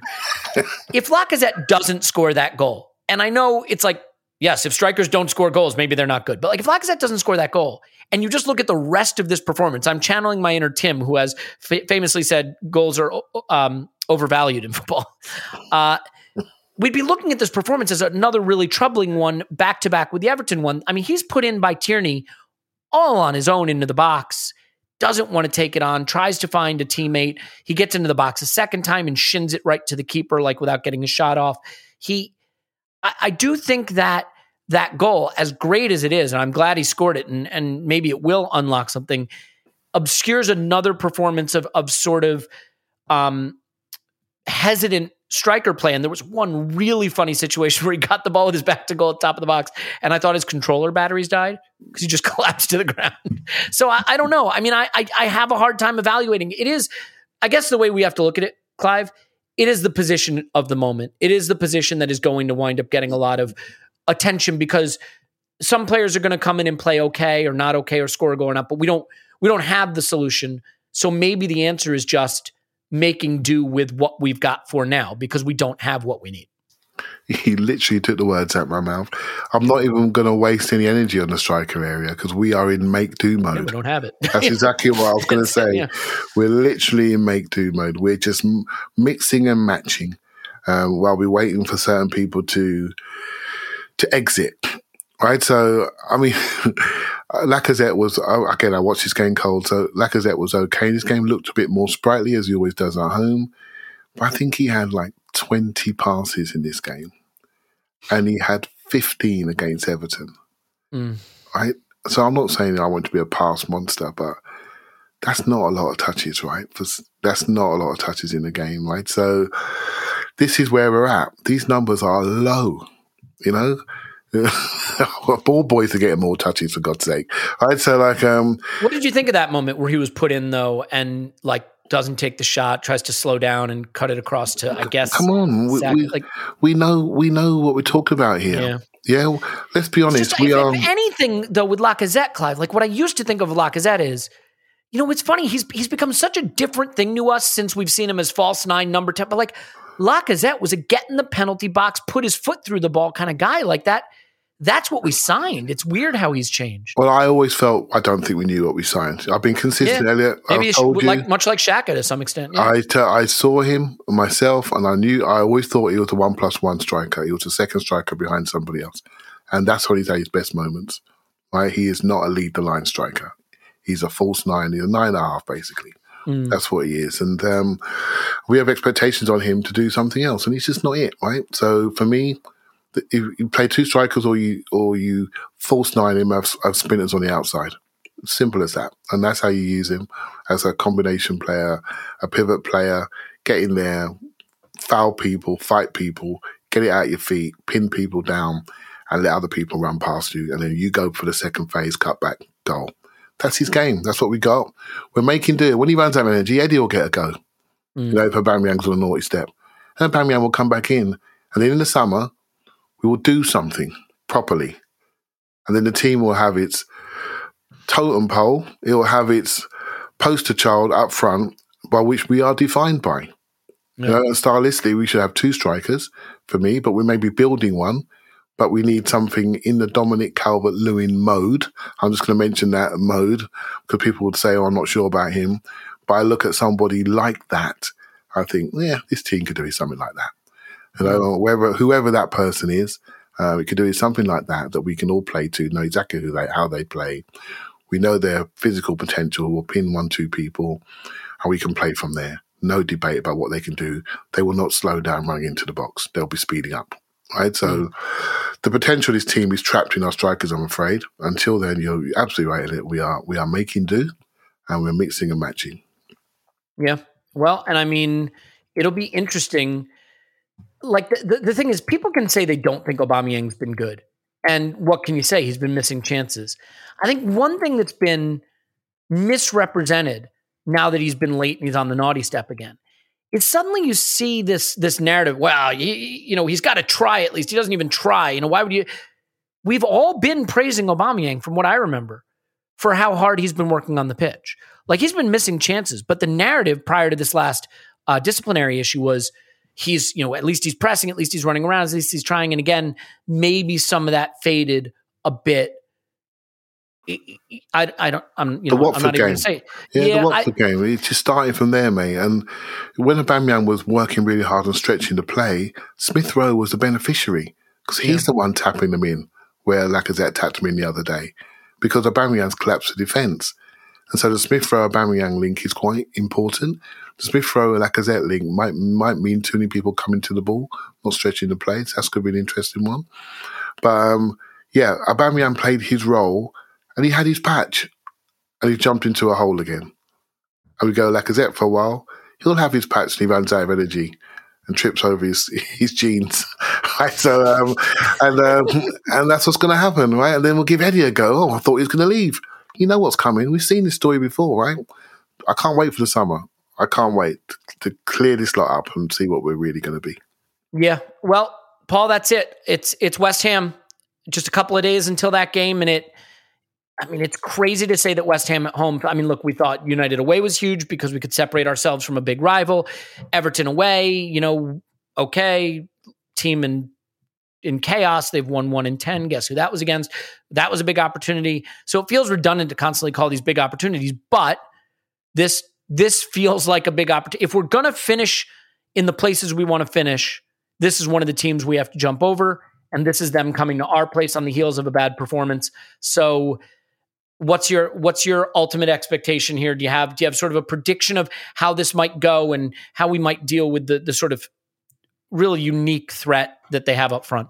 If Lacazette doesn't score that goal, and I know it's like, yes, if strikers don't score goals, maybe they're not good. But like if Lacazette doesn't score that goal and you just look at the rest of this performance, I'm channeling my inner Tim, who has fa- famously said goals are um, overvalued in football. Uh, We'd be looking at this performance as another really troubling one, back-to-back with the Everton one. I mean, he's put in by Tierney all on his own into the box, doesn't want to take it on, tries to find a teammate. He gets into the box a second time and shins it right to the keeper, like without getting a shot off. He, I, I do think that that goal, as great as it is, and I'm glad he scored it, and, and maybe it will unlock something, obscures another performance of, of sort of um, hesitant striker play. And there was one really funny situation where he got the ball with his back to goal at the top of the box, and I thought his controller batteries died because he just collapsed to the ground. So I, I don't know. I mean, I, I I have a hard time evaluating. It is, I guess the way we have to look at it, Clive, it is the position of the moment. It is the position that is going to wind up getting a lot of attention, because some players are going to come in and play okay or not okay or score a goal or not, but we don't we don't have the solution. So maybe the answer is just making do with what we've got for now, because we don't have what we need. He literally took the words out of my mouth. I'm not even going to waste any energy on the striker area because we are in make-do mode. Yeah, we don't have it. That's exactly what I was going to say. Yeah. We're literally in make-do mode. We're just m- mixing and matching um, while we're waiting for certain people to to exit. Right? So, I mean, Lacazette was, again, I watched this game cold, so Lacazette was okay. This game looked a bit more sprightly, as he always does at home. But I think he had like twenty passes in this game. And he had fifteen against Everton. Mm. Right? So I'm not saying I want to be a pass monster, but that's not a lot of touches, right? That's not a lot of touches in the game, right? So this is where we're at. These numbers are low, you know? Ball boys are getting more touches, for God's sake. Right? So like, um, what did you think of that moment where he was put in though, and like doesn't take the shot, tries to slow down and cut it across to, I guess. Come on, we, we, like, we know we know what we're talking about here. Yeah, yeah. Let's be honest. Just, we if, are if anything though with Lacazette, Clive. Like what I used to think of Lacazette is, you know, it's funny. He's he's become such a different thing to us since we've seen him as false nine, number ten. But like Lacazette was a get in the penalty box, put his foot through the ball kind of guy. Like that. that's what we signed. It's weird how he's changed. Well, I always felt I don't think we knew what we signed. I've been consistent, yeah. Elliot. Maybe I've told you, like much like Xhaka to some extent. Yeah. I t- I saw him myself, and I knew. I always thought he was a one plus one striker. He was a second striker behind somebody else, and that's when he's at his best moments. Right? He is not a lead the line striker. He's a false nine. He's a nine and a half, basically. Mm. That's what he is, and um, we have expectations on him to do something else, and he's just not it. Right? So for me. If you play two strikers or you or you false nine him, have, have spinners on the outside. Simple as that. And that's how you use him as a combination player, a pivot player, get in there, foul people, fight people, get it out your feet, pin people down, and let other people run past you. And then you go for the second phase, cut back, goal. That's his game. That's what we got. We're making do. When he runs out of energy, Eddie will get a go. Mm. You know, if Aubameyang's on a naughty step. And Aubameyang will come back in. And then in the summer, we will do something properly. And then the team will have its totem pole. It will have its poster child up front by which we are defined by. Yeah. You know, and stylistically, we should have two strikers for me, but we may be building one. But we need something in the Dominic Calvert-Lewin mode. I'm just going to mention that mode because people would say, oh, I'm not sure about him. But I look at somebody like that, I think, yeah, this team could do something like that. You know, whoever, whoever that person is, uh, we could do something like that that we can all play to, know exactly who they, how they play. We know their physical potential. We'll pin one, two people, and we can play from there. No debate about what they can do. They will not slow down running into the box. They'll be speeding up. Right? So mm. the potential of this team is trapped in our strikers, I'm afraid. Until then, you're absolutely right, Elliot. We are, we are making do, and we're mixing and matching. Yeah. Well, and I mean, it'll be interesting. Like the, the, the thing is, people can say they don't think Aubameyang's been good. And what can you say? He's been missing chances. I think one thing that's been misrepresented now that he's been late and he's on the naughty step again is suddenly you see this, this narrative, wow, you, you know, he's got to try at least. He doesn't even try. You know, why would you? We've all been praising Aubameyang from what I remember for how hard he's been working on the pitch. Like he's been missing chances. But the narrative prior to this last uh, disciplinary issue was, he's, you know, at least he's pressing, at least he's running around, at least he's trying. And again, maybe some of that faded a bit. I, I don't, I'm, you know, the Watford I'm not game. even going to say. Yeah, yeah, the Watford I, game. It's just starting from there, mate. And when Aubameyang was working really hard and stretching the play, Smith Rowe was the beneficiary because he's yeah. the one tapping them in where Lacazette tapped him in the other day because Aubameyang's collapsed the defence. And so the Smith Rowe Aubameyang link is quite important. The Smith Rowe Lacazette link might might mean too many people coming to the ball, not stretching the play. So that's going to be an interesting one. But um, yeah, Aubameyang played his role and he had his patch and he jumped into a hole again. And we go Lacazette for a while. He'll have his patch and he runs out of energy and trips over his his jeans. Right? So um, and um, and that's what's going to happen, right? And then we'll give Eddie a go. Oh, I thought he was going to leave. You know what's coming. We've seen this story before, right? I can't wait for the summer. I can't wait to clear this lot up and see what we're really going to be. Yeah. Well, Paul, that's it. It's it's West Ham. Just a couple of days until that game, and it. I mean, it's crazy to say that West Ham at home. I mean, look, we thought United away was huge because we could separate ourselves from a big rival. Everton away, you know, okay, team in in chaos. They've won one in ten. Guess who that was against? That was a big opportunity. So it feels redundant to constantly call these big opportunities, but this. This feels like a big opportunity. If we're going to finish in the places we want to finish, this is one of the teams we have to jump over, and this is them coming to our place on the heels of a bad performance. So what's your what's your ultimate expectation here? Do you have do you have sort of a prediction of how this might go and how we might deal with the, the sort of really unique threat that they have up front?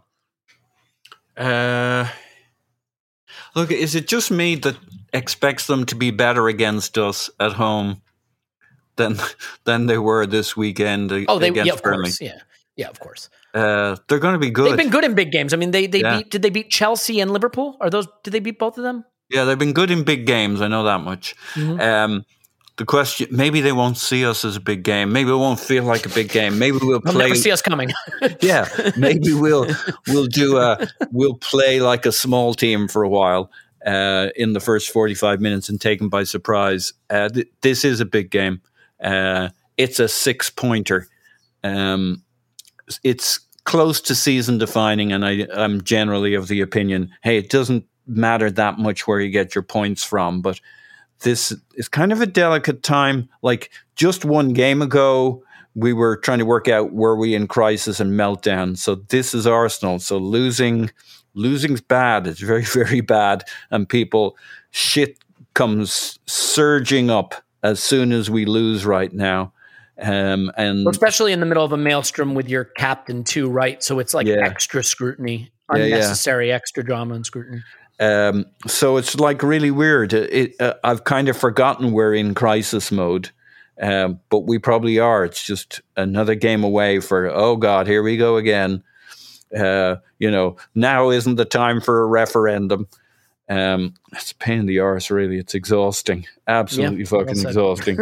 Uh, look, is it just me that expects them to be better against us at home than than they were this weekend oh, they, against yeah, of Burnley? Course, yeah, yeah, of course. Uh, they're going to be good. They've been good in big games. I mean, they they yeah. beat. Did they beat Chelsea and Liverpool? Are those? Did they beat both of them? Yeah, they've been good in big games. I know that much. Mm-hmm. Um, the question: maybe they won't see us as a big game. Maybe it won't feel like a big game. Maybe we'll play. They'll never see us coming. yeah, maybe we'll we'll do a we'll play like a small team for a while. Uh, in the first forty-five minutes and taken by surprise. Uh, th- this is a big game. Uh, it's a six-pointer. Um, it's close to season defining, and I, I'm generally of the opinion, hey, it doesn't matter that much where you get your points from, but this is kind of a delicate time. Like just one game ago, we were trying to work out, were we in crisis and meltdown? So this is Arsenal. So losing, losing's bad. It's very, very bad. And people, shit comes surging up as soon as we lose right now. Um, and especially in the middle of a maelstrom with your captain too, right? So it's like yeah. extra scrutiny, yeah, unnecessary yeah. extra drama and scrutiny. Um, so it's like really weird. It, it, uh, I've kind of forgotten we're in crisis mode, um, but we probably are. It's just another game away for, oh God, here we go again. Uh, you know, now isn't the time for a referendum. Um, it's a pain in the arse, really. It's exhausting. Absolutely yeah, fucking well exhausting.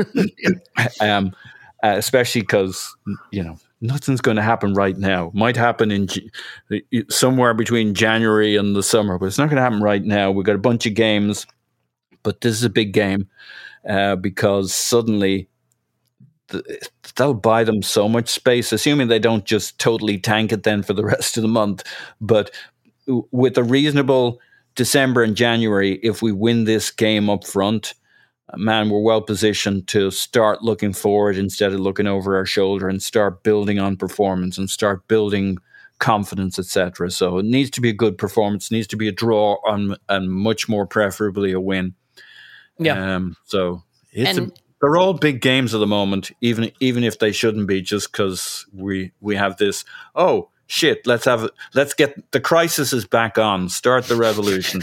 um, uh, especially because, you know, nothing's going to happen right now. Might happen in G- somewhere between January and the summer, but it's not going to happen right now. We've got a bunch of games, but this is a big game uh, because suddenly the, that'll buy them so much space, assuming they don't just totally tank it then for the rest of the month. But with a reasonable December and January, if we win this game up front, man, we're well positioned to start looking forward instead of looking over our shoulder and start building on performance and start building confidence, et cetera. So it needs to be a good performance, needs to be a draw on, and much more preferably a win. Yeah. Um, so it's a, they're all big games at the moment, even even if they shouldn't be, just because we we have this. Oh shit! Let's have let's get the crisis is back on. Start the revolution.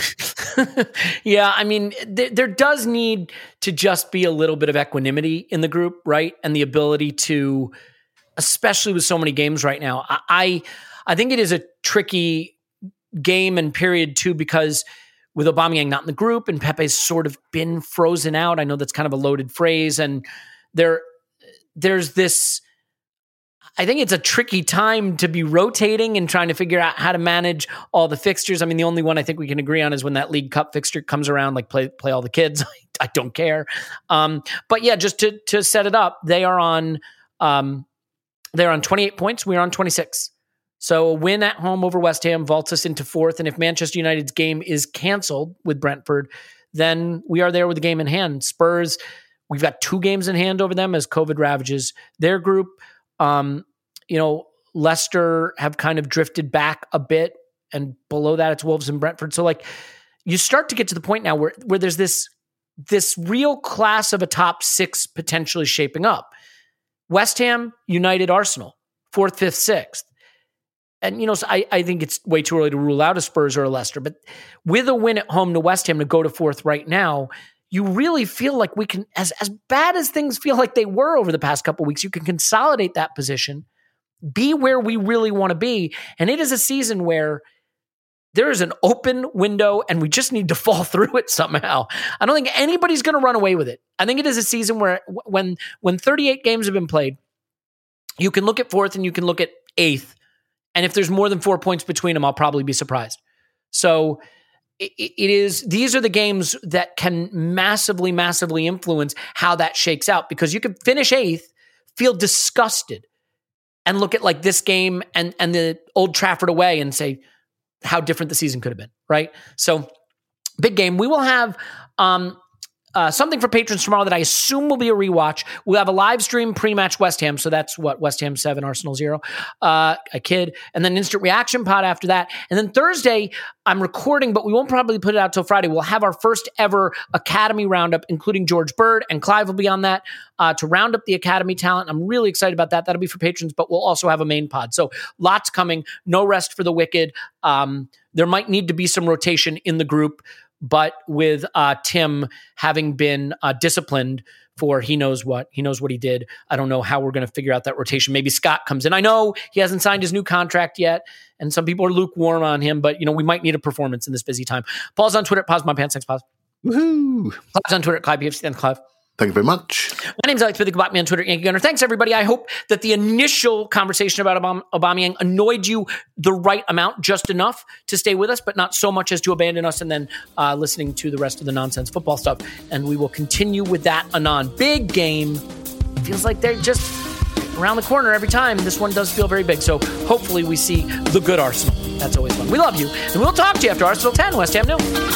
Yeah, I mean, th- there does need to just be a little bit of equanimity in the group, right? And the ability to, especially with so many games right now, I, I, I think it is a tricky game and period too, because with Aubameyang not in the group and Pepe's sort of been frozen out. I know that's kind of a loaded phrase, and there, there's this. I think it's a tricky time to be rotating and trying to figure out how to manage all the fixtures. I mean, the only one I think we can agree on is when that League Cup fixture comes around, like play play all the kids. I don't care. Um, but yeah, just to to set it up, they are on um, they're on twenty-eight points. We're on twenty-six. So a win at home over West Ham vaults us into fourth. And if Manchester United's game is canceled with Brentford, then we are there with the game in hand. Spurs, we've got two games in hand over them as COVID ravages their group. Um, you know, Leicester have kind of drifted back a bit, and below that it's Wolves and Brentford. So like you start to get to the point now where, where there's this, this real class of a top six potentially shaping up. West Ham, United, Arsenal, fourth, fifth, sixth. And, you know, so I, I think it's way too early to rule out a Spurs or a Leicester, but with a win at home to West Ham to go to fourth right now, you really feel like we can, as, as bad as things feel like they were over the past couple of weeks, you can consolidate that position, be where we really want to be. And it is a season where there is an open window and we just need to fall through it somehow. I don't think anybody's going to run away with it. I think it is a season where when, when thirty-eight games have been played, you can look at fourth and you can look at eighth. And if there's more than four points between them, I'll probably be surprised. So it, it is, these are the games that can massively, massively influence how that shakes out, because you could finish eighth, feel disgusted, and look at like this game and, and the Old Trafford away and say how different the season could have been, right? So big game. We will have um, uh, something for patrons tomorrow that I assume will be a rewatch. We'll have a live stream pre-match West Ham. So that's what, West Ham seven, Arsenal zero. Uh, a kid. And then instant reaction pod after that. And then Thursday, I'm recording, but we won't probably put it out till Friday. We'll have our first ever Academy roundup, including George Bird, and Clive will be on that uh, to round up the Academy talent. I'm really excited about that. That'll be for patrons, but we'll also have a main pod. So lots coming. No rest for the wicked. Um, there might need to be some rotation in the group, but with uh, Tim having been uh, disciplined for he knows what, he knows what he did. I don't know how we're going to figure out that rotation. Maybe Scott comes in. I know he hasn't signed his new contract yet, and some people are lukewarm on him, but you know we might need a performance in this busy time. Paul's on Twitter. Pause my pants. Thanks, Pause. Woohoo! Clive's on Twitter at Clive P F C. Thanks, Clive. Thank you very much. My name's Alex Smith, on Twitter, Yankee Gunner. Thanks, everybody. I hope that the initial conversation about Aubame- Aubameyang annoyed you the right amount, just enough to stay with us, but not so much as to abandon us and then uh, listening to the rest of the nonsense football stuff. And we will continue with that anon. Big game. Feels like they're just around the corner every time. This one does feel very big. So hopefully we see the good Arsenal. That's always fun. We love you. And we'll talk to you after Arsenal ten, West Ham nil.